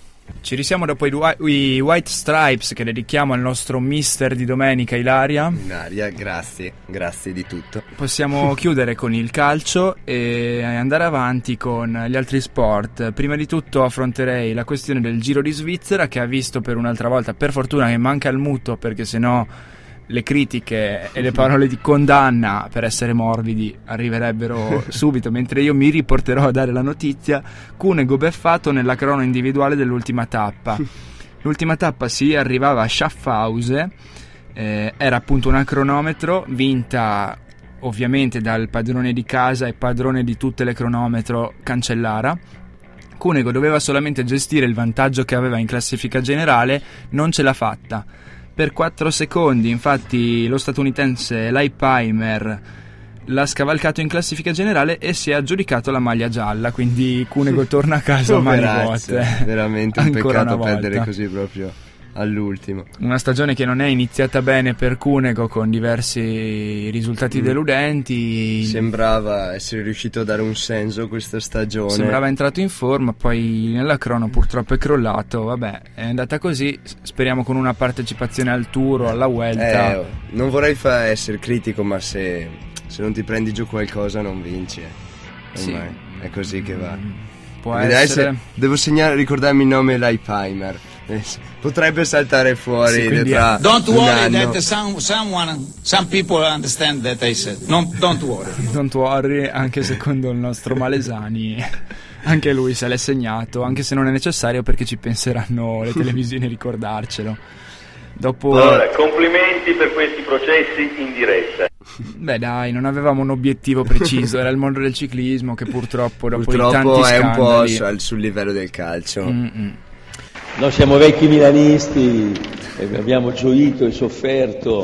Ci risiamo dopo i, Dui- i White Stripes, che dedichiamo al nostro mister di domenica, Ilaria.
Ilaria, grazie, grazie di tutto.
Possiamo chiudere con il calcio e andare avanti con gli altri sport. Prima di tutto affronterei la questione del Giro di Svizzera, che ha visto per un'altra volta, per fortuna che manca il muto, perché sennò le critiche e le parole di condanna, per essere morbidi, arriverebbero subito, mentre io mi riporterò a dare la notizia. Cunego beffato nella crono individuale dell'ultima tappa. L'ultima tappa si arrivava a Schaffhausen, eh, era appunto una cronometro vinta ovviamente dal padrone di casa e padrone di tutte le cronometro, Cancellara. Cunego doveva solamente gestire il vantaggio che aveva in classifica generale, non ce l'ha fatta. Per quattro secondi, infatti, lo statunitense Leipheimer l'ha scavalcato in classifica generale e si è aggiudicato la maglia gialla, quindi Cunego torna a casa a mani
Poverazzo,
vuote.
veramente un
Ancora
peccato
una volta.
perdere così proprio all'ultimo.
Una stagione che non è iniziata bene per Cunego, con diversi risultati
Mm.
deludenti.
Sembrava essere riuscito a dare un senso a questa stagione.
Sembrava entrato in forma, poi nella crono purtroppo è crollato. Vabbè, è andata così. Speriamo con una partecipazione al Tour o alla Vuelta.
Eh, oh, non vorrei fa- essere critico, ma se, se non ti prendi giù qualcosa non vinci. eh.
Sì.
Ormai è così che va.
Può
Vedrai
essere.
se- devo segnare, ricordarmi il nome Leipheimer. Eh, s- potrebbe saltare fuori
Sì, quindi
tra
Don't
un
worry
anno.
that some, someone, some people understand that I said. No, don't worry.
Don't worry, anche secondo il nostro Malesani, anche lui se l'è segnato, anche se non è necessario, perché ci penseranno le televisioni a ricordarcelo. Dopo...
Allora, complimenti per questi processi in diretta.
Beh dai, non avevamo un obiettivo preciso, era il mondo del ciclismo che purtroppo dopo i
Purtroppo
tanti
è un po'
scandali...
su- al- sul livello del calcio.
Mm-mm.
Noi siamo vecchi milanisti e abbiamo gioito e sofferto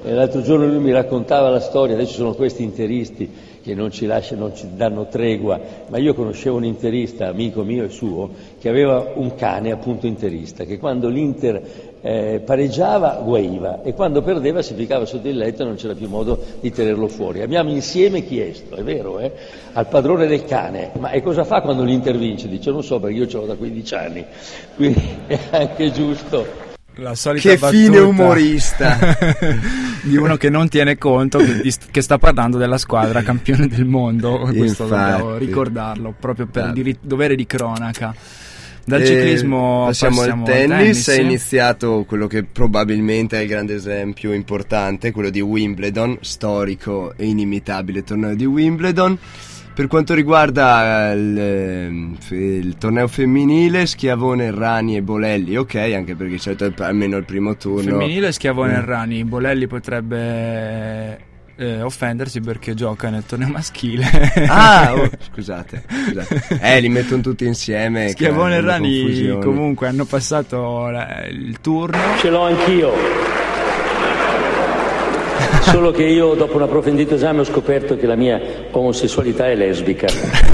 E l'altro giorno lui mi raccontava la storia, adesso sono questi interisti che non ci lasciano, non ci danno tregua, ma io conoscevo un interista, amico mio e suo, che aveva un cane appunto interista, che quando l'Inter eh, pareggiava guaiva e quando perdeva si ficcava sotto il letto e non c'era più modo di tenerlo fuori. Abbiamo insieme chiesto, è vero, eh, al padrone del cane, ma e cosa fa quando l'Inter vince? Dice non so perché io ce l'ho da quindici anni, quindi è anche giusto.
La solita
che
battuta
fine umorista
di uno che non tiene conto che, di, che sta parlando della squadra campione del mondo. Questo
Infatti.
dobbiamo ricordarlo proprio per
Ah.
diri- dovere di cronaca. Dal
E
ciclismo
passiamo,
passiamo
al tennis.
al tennis.
È iniziato quello che probabilmente è il grande esempio importante, quello di Wimbledon, storico e inimitabile torneo di Wimbledon. Per quanto riguarda il, il torneo femminile, Schiavone, Errani e Bolelli, ok, anche perché c'è almeno il primo turno.
Femminile Schiavone
Mm.
Errani, Bolelli potrebbe eh, offendersi perché gioca nel torneo maschile.
Ah, oh, scusate, scusate. Eh, li mettono tutti insieme.
Schiavone e
creano
Errani
confusione.
comunque hanno passato la- il turno.
Ce l'ho anch'io. Solo che io dopo un approfondito esame ho scoperto che la mia omosessualità è lesbica.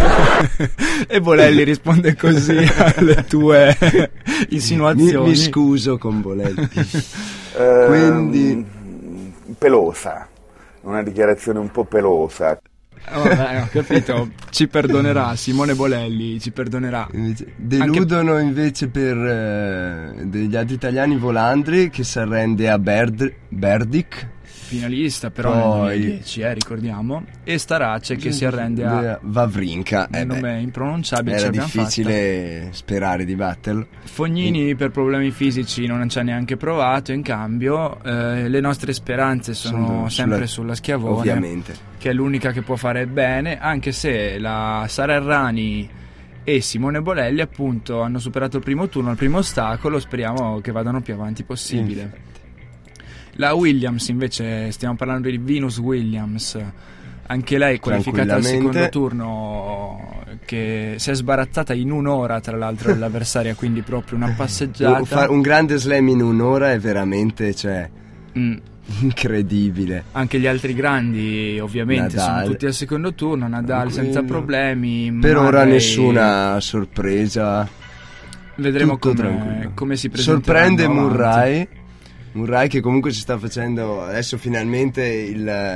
E Bolelli risponde così alle tue insinuazioni.
Mi, mi scuso con Bolelli.
Ehm,
Quindi
pelosa, una dichiarazione un po' pelosa.
Oh, vabbè, ho capito, ci perdonerà Simone Bolelli, ci perdonerà.
deludono Anche... invece per eh, degli altri italiani Volandri che si arrende a Berd- Berdic.
Finalista però
Poi...
nel duemiladieci, eh, ricordiamo, e Starace che si arrende a
Wawrinka,
un
eh
nome impronunciabile.
era
ce l'abbiamo
difficile
fatta.
sperare di batterlo.
Fognini
e...
per problemi fisici non ci ha neanche provato, in cambio eh, le nostre speranze sono,
Sono
sempre
sulla...
sulla Schiavone,
ovviamente,
che è l'unica che può fare bene, anche se la Sara Errani e Simone Bolelli appunto hanno superato il primo turno, il primo ostacolo, speriamo che vadano più avanti possibile. Mm. La Williams invece, stiamo parlando di Venus Williams, anche lei qualificata al secondo turno, che si è sbarazzata in un'ora tra l'altro dell'avversaria, quindi proprio una passeggiata.
Fare un grande slam in un'ora è veramente, cioè,
mm.
incredibile.
Anche gli altri grandi ovviamente
Nadal.
sono tutti al secondo turno, Nadal
Quello.
senza problemi.
Per
Murray...
ora nessuna sorpresa.
Vedremo
Tutto
come, come si presenteranno.
Sorprende
avanti.
Murray. Murray che comunque si sta facendo adesso finalmente il,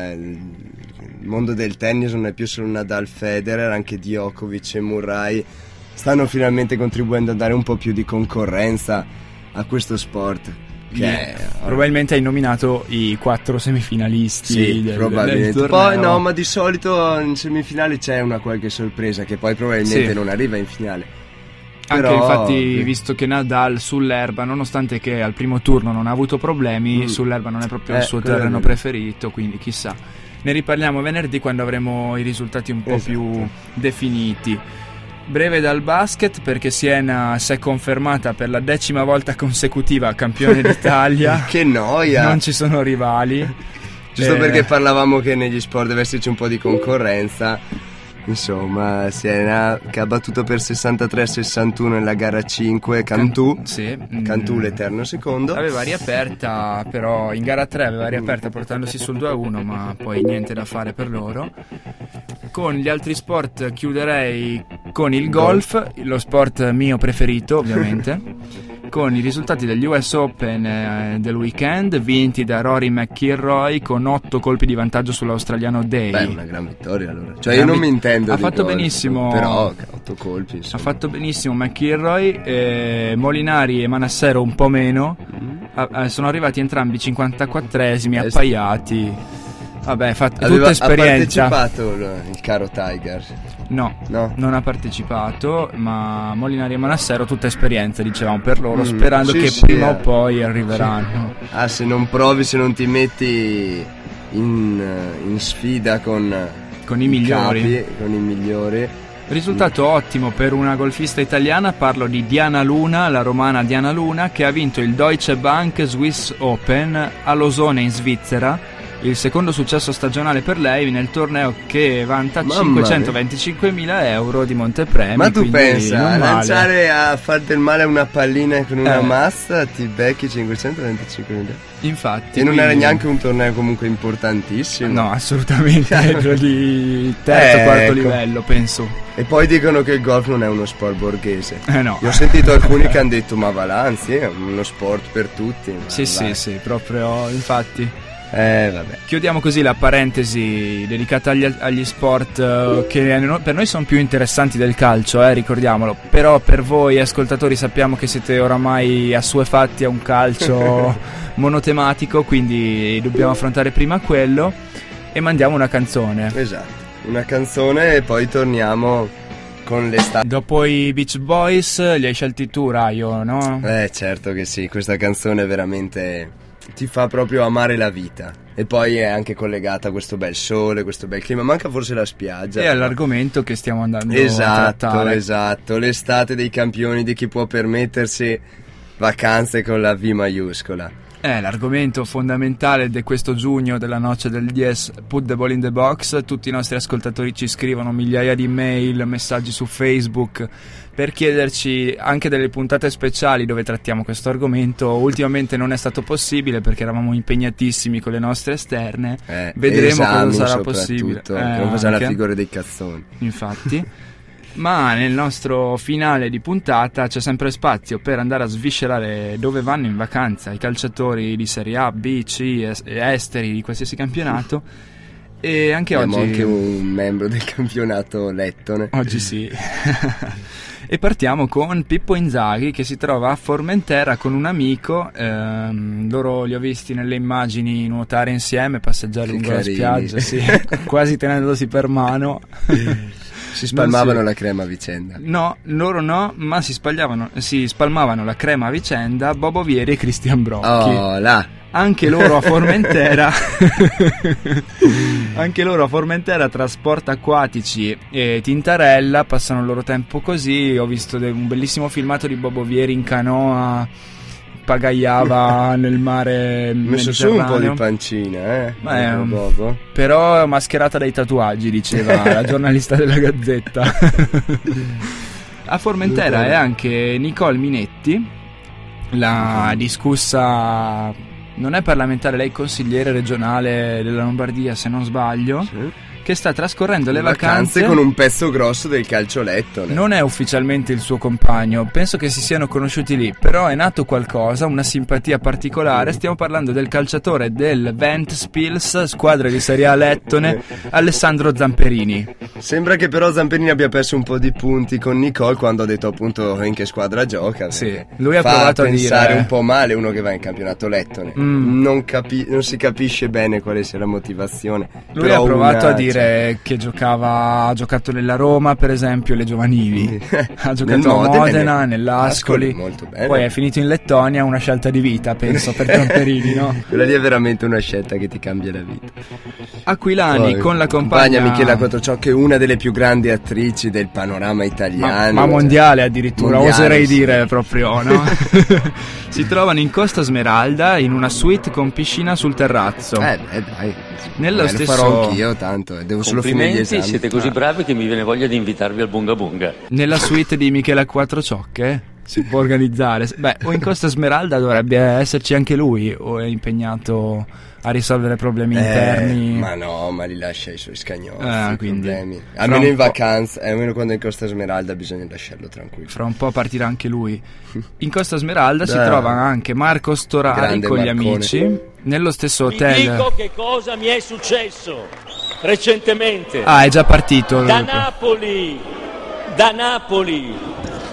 il mondo del tennis non è più solo Nadal, Federer, anche Djokovic e Murray stanno finalmente contribuendo a dare un po' più di concorrenza a questo sport. Che
yeah.
è,
probabilmente hai nominato i quattro semifinalisti.
Sì,
del,
probabilmente.
del
Poi no, ma di solito in semifinale c'è una qualche sorpresa che poi probabilmente
sì.
non arriva in finale.
Anche
Però,
infatti,
sì.
visto che Nadal sull'erba, nonostante che al primo turno non ha avuto problemi,
mm.
sull'erba non è proprio
eh,
il suo terreno preferito, quindi chissà. Ne riparliamo venerdì quando avremo i risultati un po'
esatto.
più definiti. Breve dal basket perché Siena si è confermata per la decima volta consecutiva campione d'Italia.
Che noia!
Non ci sono rivali.
Giusto
eh...
perché parlavamo che negli sport deve esserci un po' di concorrenza. Insomma, Siena che ha battuto per sessantatré a sessantuno nella gara cinque Cantù,
Can- sì.
Cantù
mm.
l'eterno secondo.
Aveva riaperta, però in gara tre aveva riaperta portandosi sul due a uno, ma poi niente da fare per loro. Con gli altri sport chiuderei con il golf, lo sport mio preferito ovviamente. Con i risultati degli U S Open eh, del weekend vinti da Rory McIlroy con otto colpi di vantaggio sull'australiano Day.
Beh, una gran vittoria allora. Cioè io non mi intendo
ha
di
fatto
golf,
benissimo,
però otto colpi insomma.
Ha fatto benissimo McIlroy, eh, Molinari e Manassero un po' meno. Mm. Ah, sono arrivati entrambi cinquantaquattresimi appaiati. Vabbè, fatto
Aveva,
tutta esperienza.
Ha partecipato il, il caro Tiger?
No,
no,
non ha partecipato, ma Molinari e Manassero tutta esperienza, dicevamo per loro,
mm,
sperando
sì,
che
sì,
prima
eh.
o poi arriveranno.
Sì. Ah, se non provi, se non ti metti in, in sfida con,
con i migliori,
capi, con i migliori.
Risultato mm. ottimo per una golfista italiana, parlo di Diana Luna, la romana Diana Luna, che ha vinto il Deutsche Bank Swiss Open a Losone in Svizzera il secondo successo stagionale per lei nel torneo che vanta cinquecentoventicinquemila euro di montepremi.
Ma tu pensa,
a
lanciare a far del male a una pallina con una
eh.
massa ti becchi cinquecentoventicinquemila euro.
Infatti.
E non
quindi...
era neanche un torneo comunque importantissimo.
No, assolutamente. Era di terzo,
eh,
quarto
ecco.
livello, penso.
E poi dicono che il golf non è uno sport borghese.
Eh no.
Io ho sentito alcuni che hanno detto ma va là, anzi è uno sport per tutti.
Sì, sì, sì, proprio, infatti.
Eh, vabbè.
Chiudiamo così la parentesi dedicata agli, agli sport uh, che per noi sono più interessanti del calcio, eh, ricordiamolo. Però per voi ascoltatori sappiamo che siete oramai assuefatti a un calcio monotematico, quindi dobbiamo affrontare prima quello e mandiamo una canzone.
Esatto, una canzone e poi torniamo con l'estate.
Dopo i Beach Boys li hai scelti tu, Raio, no?
Eh, certo che sì, questa canzone veramente ti fa proprio amare la vita. E poi è anche collegata a questo bel sole, questo bel clima, manca forse la spiaggia.
E all'argomento che stiamo andando
esatto,
a trattare.
Esatto, l'estate dei campioni, di chi può permettersi vacanze con la V maiuscola.
Eh, l'argomento fondamentale di questo giugno della noce del dieci, Put the Ball in the Box. Tutti i nostri ascoltatori ci scrivono migliaia di mail, messaggi su Facebook per chiederci anche delle puntate speciali dove trattiamo questo argomento. Ultimamente non è stato possibile perché eravamo impegnatissimi con le nostre esterne.
Eh,
Vedremo
esami
cosa sarà possibile.
Eh,
eh,
facciamo la figura dei cazzoni.
Infatti. Ma nel nostro finale di puntata c'è sempre spazio per andare a sviscerare dove vanno in vacanza i calciatori di Serie A, B, C e esteri di qualsiasi campionato. E anche
Abbiamo
oggi
anche un membro del campionato lettone.
Oggi sì. E partiamo con Pippo Inzaghi che si trova a Formentera con un amico. ehm, loro li ho visti nelle immagini nuotare insieme, passeggiare
Che
lungo
carini.
la spiaggia, sì, quasi tenendosi per mano.
Si spalmavano
si...
la crema a vicenda.
No, loro no, ma si spalmavano, si spalmavano la crema a vicenda Bobo Vieri e Cristian Brocchi.
Oh, là.
Anche loro a Formentera Anche loro a Formentera tra sport acquatici e tintarella passano il loro tempo così. Ho visto de- un bellissimo filmato di Bobo Vieri in canoa, pagaiava nel mare
messo su un po' di pancina, eh?
Beh,
Bobo, Bobo.
Però mascherata dai tatuaggi, diceva la giornalista della Gazzetta. A Formentera è anche Nicole Minetti, la discussa, non è parlamentare, lei consigliere regionale della Lombardia se non sbaglio, sì, che sta trascorrendo le vacanze,
vacanze con un pezzo grosso del calcioletto.
Non è ufficialmente il suo compagno, penso che si siano conosciuti lì, però è nato qualcosa, una simpatia particolare. Stiamo parlando del calciatore del Ventspils, squadra di Serie A lettone, Alessandro Zamperini.
Sembra che però Zamperini abbia perso un po' di punti con Nicole quando ha detto appunto in che squadra gioca.
Sì, lui ha
fa
provato a
pensare
dire
un po' male uno che va in campionato lettone. Mm. Non, capi- non si capisce bene quale sia la motivazione.
Lui
però
ha provato
una,
a dire cioè... che giocava, ha giocato nella Roma per esempio, le giovanili, ha giocato
Nel
a
Modena,
Modena, nell'Ascoli,
molto bene.
Poi è finito in Lettonia, una scelta di vita penso per Zamperini, no?
Quella lì è veramente una scelta che ti cambia la vita.
Aquilani
Poi,
con la compagna,
compagna Michela Quattrociocco, è una delle più grandi attrici del panorama italiano,
ma, ma mondiale addirittura,
mondiale,
oserei
sì.
dire proprio, no? Si trovano in Costa Smeralda in una suite con piscina sul terrazzo.
Eh beh dai,
nello
eh,
stesso...
lo farò anch'io tanto, devo solo finire gli esami.
Siete così
ah.
bravi che mi viene voglia di invitarvi al Bunga Bunga.
Nella suite di Michela Quattrociocche si può organizzare. Beh, o in Costa Smeralda dovrebbe esserci anche lui, o è impegnato a risolvere problemi
eh,
interni.
Ma no, ma li lascia ai suoi scagnozzi,
eh, quindi,
problemi. Almeno in vacanza, almeno quando è in Costa Smeralda bisogna lasciarlo tranquillo.
Fra un po' partirà anche lui. In Costa Smeralda si trova anche Marco Storari
Grande
con
Marcone.
gli amici nello stesso
Vi
hotel.
dico che cosa mi è successo recentemente.
Ah, è già partito.
Da Napoli, da Napoli.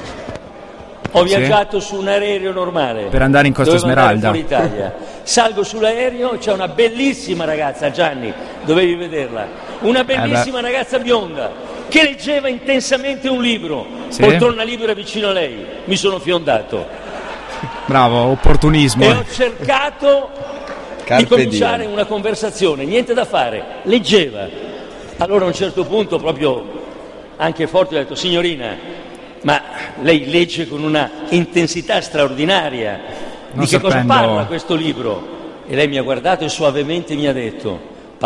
Ho
Sì.
viaggiato su un aereo normale
Per andare in Costa
dovevo andare
Smeralda.
fuori Italia. Salgo sull'aereo, c'è una bellissima ragazza, Gianni, dovevi vederla. Una bellissima
Eh
ragazza bionda che leggeva intensamente un libro.
Sì.
Poltrona libera vicino a lei. Mi sono fiondato.
Bravo, opportunismo.
E ho cercato
Carpe
di cominciare
diem.
una conversazione, niente da fare, leggeva. Allora a un certo punto, proprio anche forte, ho detto: signorina, ma lei legge con una intensità straordinaria,
Non
di che cosa
sapendo-
parla questo libro? e lei mi ha guardato e suavemente mi ha detto: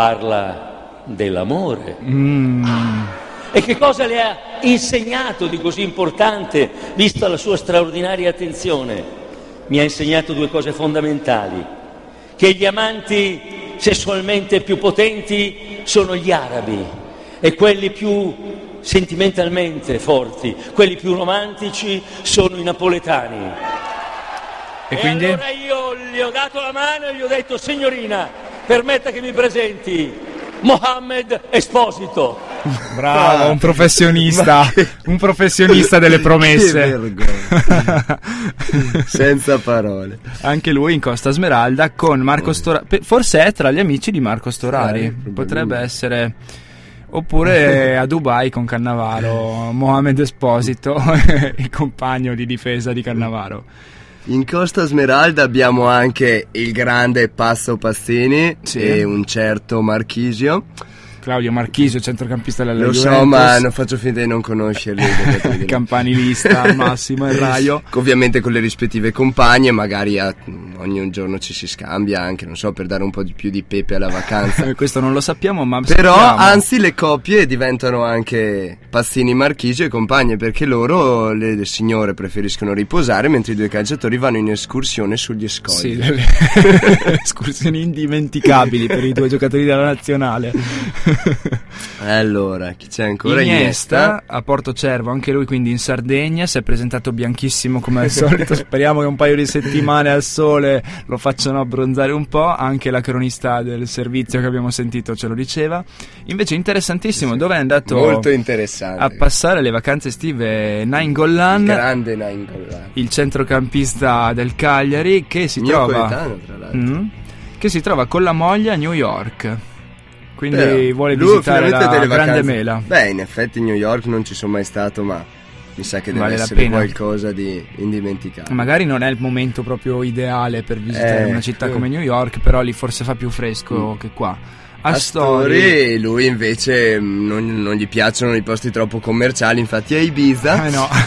parla dell'amore.
Mm.
E che cosa le ha insegnato di così importante, vista la sua straordinaria attenzione? Mi ha insegnato due cose fondamentali: che gli amanti sessualmente più potenti sono gli arabi e quelli più sentimentalmente forti, quelli più romantici, sono i napoletani.
E, e quindi?
Allora io gli ho dato la mano e gli ho detto: signorina, permetta che mi presenti Mohammed Esposito.
Bravo, ah, un professionista, che... un professionista delle promesse.
Che vergogna. Senza parole.
Anche lui in Costa Smeralda con Marco Storari. Forse è tra gli amici di Marco Storari. Eh, potrebbe essere. Oppure a Dubai con Cannavaro, Mohammed Esposito, il compagno di difesa di Cannavaro.
In Costa Smeralda abbiamo anche il grande Passo Pastini, sì, e un certo Marchisio.
Claudio Marchisio, centrocampista della
Lo
Juventus.
so, ma non faccio finta di non conoscerli.
Campanilista al massimo, il Raio.
Ovviamente con le rispettive compagne, magari a, ogni giorno ci si scambia anche, non so, per dare un po' di più di pepe alla vacanza.
Questo non lo sappiamo, ma
però
sappiamo.
Anzi le coppie diventano anche Pastini, Marchisio e compagne, perché loro, le, le signore, preferiscono riposare mentre i due calciatori vanno in escursione sugli scogli.
Sì, delle escursioni indimenticabili per i due giocatori della nazionale.
Allora, chi c'è ancora?
Iniesta,
Iniesta
a Porto Cervo, anche lui quindi in Sardegna, si è presentato bianchissimo come al solito. Speriamo che un paio di settimane al sole lo facciano abbronzare un po'. Anche la cronista del servizio che abbiamo sentito ce lo diceva. Invece interessantissimo, dove è andato
molto interessante
a passare le vacanze estive Nainggolan,
grande Nainggolan,
il centrocampista del Cagliari, che si
mio
trova
coetaneo, tra l'altro.
Mm, che si trova con la moglie a New York. Quindi
però
vuole visitare la Grande vacanze. Mela.
Beh, in effetti New York non ci sono mai stato, ma mi sa che deve
vale
essere qualcosa di indimenticabile.
Magari non è il momento proprio ideale per visitare
eh,
una città
eh.
come New York, però lì forse fa più fresco mm. che qua.
Astori, Astori, lui invece non, non gli piacciono i posti troppo commerciali, infatti è Ibiza.
Eh no.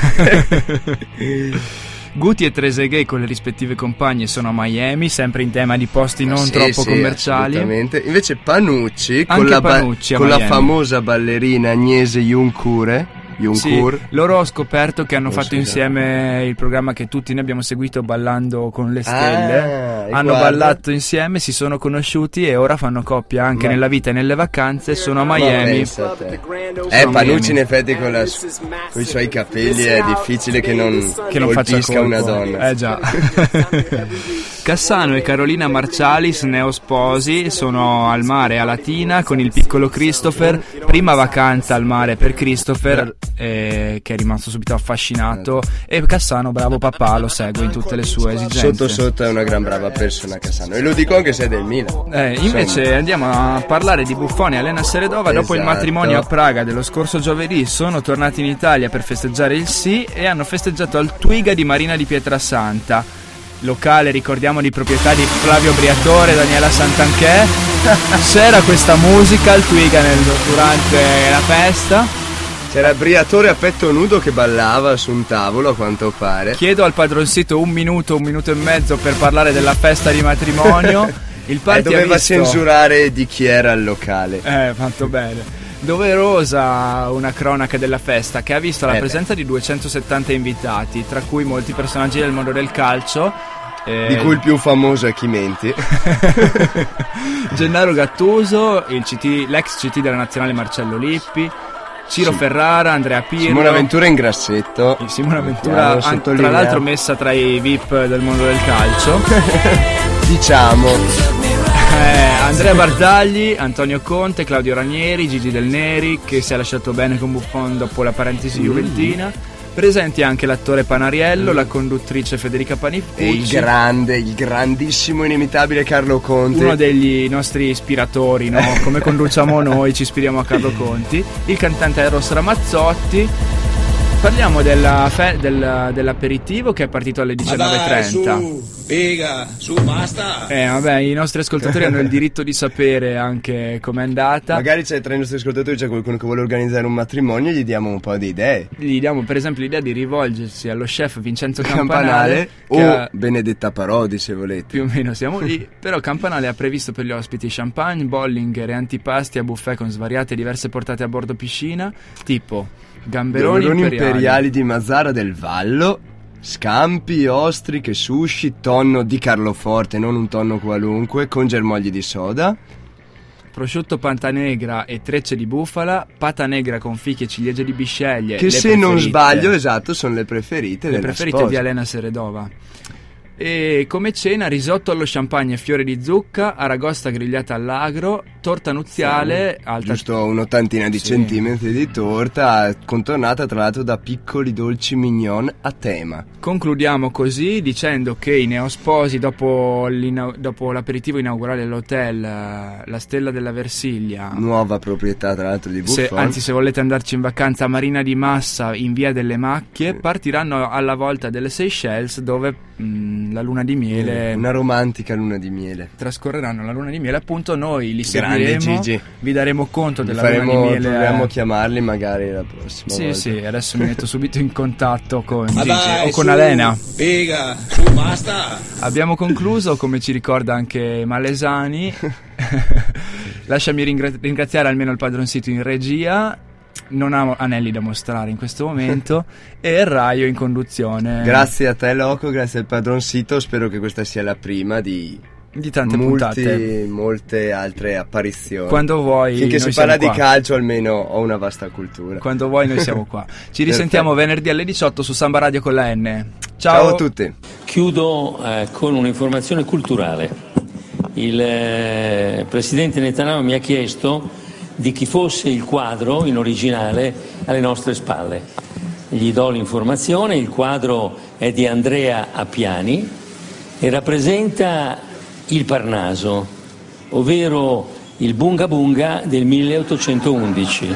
Guti e Trezeguet con le rispettive compagne sono a Miami, sempre in tema di posti non
sì,
troppo
sì,
commerciali.
Invece Panucci,
Anche
con, la,
Panucci
ba- con la famosa ballerina Agnese Junkur.
Sì, loro ho scoperto che hanno non fatto insieme il programma che tutti noi abbiamo seguito, Ballando con le Stelle.
Ah,
hanno
guarda.
ballato insieme, si sono conosciuti e ora fanno coppia anche ma... nella vita e nelle vacanze. Sono a Miami.
Eh, Panucci in effetti con, la, con i suoi capelli è difficile che non,
che non
colpisca
faccia
una donna.
Eh già. Cassano e Carolina Marcialis, neosposi, sono al mare a Latina con il piccolo Christopher. Prima vacanza al mare per Christopher, eh, che è rimasto subito affascinato, e Cassano, bravo papà, lo segue in tutte le sue esigenze.
Sotto sotto è una gran brava persona Cassano, e lo dico anche se è del Milan.
Eh, invece Insomma. Andiamo a parlare di Buffon e Elena Seredova.
Esatto.
Dopo il matrimonio a Praga dello scorso giovedì sono tornati in Italia per festeggiare il sì e hanno festeggiato al Twiga di Marina di Pietrasanta, locale, ricordiamo, di proprietà di Flavio Briatore e Daniela Santanchè. C'era questa musica al Twiga nel, durante la festa.
C'era Briatore a petto nudo che ballava su un tavolo, a quanto pare.
Chiedo al padron sito un minuto, un minuto e mezzo per parlare della festa di matrimonio. Il party
eh, doveva
visto...
censurare di chi era il locale.
Eh, fatto bene. Doverosa una cronaca della festa che ha visto la
eh
presenza
beh.
di duecentosettanta invitati, tra cui molti personaggi del mondo del calcio.
Eh... Di cui il più famoso è Chimenti.
Gennaro Gattuso, il C T, l'ex C T della nazionale Marcello Lippi, Ciro sì. Ferrara, Andrea Pirlo,
Simona Ventura in grassetto.
Simona Ventura, an- tra l'altro messa tra i V I P del mondo del calcio.
Diciamo.
Eh, Andrea Barzagli, Antonio Conte, Claudio Ranieri, Gigi Del Neri, che si è lasciato bene con Buffon dopo la parentesi juventina. Presenti anche l'attore Panariello, la conduttrice Federica Panifucci
e il grande, il grandissimo, inimitabile Carlo Conti,
uno degli nostri ispiratori, no? Come conduciamo noi, ci ispiriamo a Carlo Conti. Il cantante Eros Ramazzotti. Parliamo della fe- del, dell'aperitivo che è partito alle diciannove e trenta.
figa, su, basta.
Eh, vabbè, i nostri ascoltatori hanno il diritto di sapere anche com'è andata.
Magari c'è tra i nostri ascoltatori c'è qualcuno che vuole organizzare un matrimonio, gli diamo un po' di idee.
Gli diamo per esempio l'idea di rivolgersi allo chef Vincenzo Campanale,
Campanale o
ha...
Benedetta Parodi, se volete.
Più o meno siamo lì. Però Campanale ha previsto per gli ospiti champagne, bollinger e antipasti a buffet con svariate e diverse portate a bordo piscina, tipo gamberoni,
gamberoni
imperiali.
imperiali di Mazara del Vallo, scampi, ostriche, sushi, tonno di Carloforte, non un tonno qualunque, con germogli di soda,
prosciutto pantanegra e trecce di bufala, pata negra con fichi e ciliegie di bisceglie,
che
le
se
preferite.
non sbaglio, esatto, sono le preferite
le
della
preferite
sposa.
di Elena Seredova. E come cena risotto allo champagne e fiore di zucca, aragosta grigliata all'agro, torta nuziale
sì,
alta...
giusto un'ottantina di
sì. centimetri
di torta, contornata tra l'altro da piccoli dolci mignon a tema.
Concludiamo così dicendo che i neosposi, dopo, dopo l'aperitivo inaugurale dell'hotel La Stella della Versiglia,
nuova proprietà tra l'altro di Buffon,
se, anzi se volete andarci in vacanza a Marina di Massa in via delle Macchie, sì. partiranno alla volta delle Seychelles, dove mh, la luna di miele,
una romantica luna di miele,
trascorreranno la luna di miele. Appunto noi li
Grande
seguiremo,
Gigi.
vi daremo conto
Li
della
faremo,
luna di miele.
Proviamo a chiamarli magari la prossima
sì
volta.
sì adesso mi metto subito in contatto con
Ma
Gigi
dai,
o con
su,
Alena.
Figa, su, basta.
Abbiamo concluso, come ci ricorda anche Malesani. Lasciami ringra- ringraziare almeno il padroncito in regia, non ha anelli da mostrare in questo momento, e il Raio in conduzione.
Grazie a te Loco, grazie al padroncito, spero che questa sia la prima di,
di tante
molti,
puntate,
molte altre apparizioni.
Quando vuoi,
finché
noi
si parla
siamo
di
qua.
calcio almeno ho una vasta cultura.
Quando vuoi noi siamo qua. Ci risentiamo venerdì alle diciotto su Samba Radio con la N. Ciao,
Ciao a tutti.
Chiudo eh, con un'informazione culturale. Il eh, presidente Netanyahu mi ha chiesto di chi fosse il quadro in originale alle nostre spalle. Gli do l'informazione: il quadro è di Andrea Appiani e rappresenta il Parnaso, ovvero il Bunga Bunga del milleottocentoundici.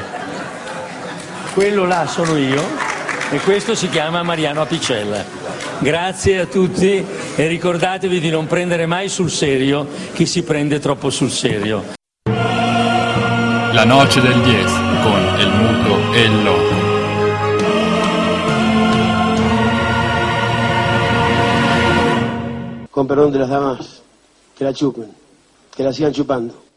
Quello là sono io e questo si chiama Mariano Apicella. Grazie a tutti e ricordatevi di non prendere mai sul serio chi si prende troppo sul serio.
La noce del diez con El Muto e el Loco.
Con perdón de las damas, que la chupen, que la sigan chupando.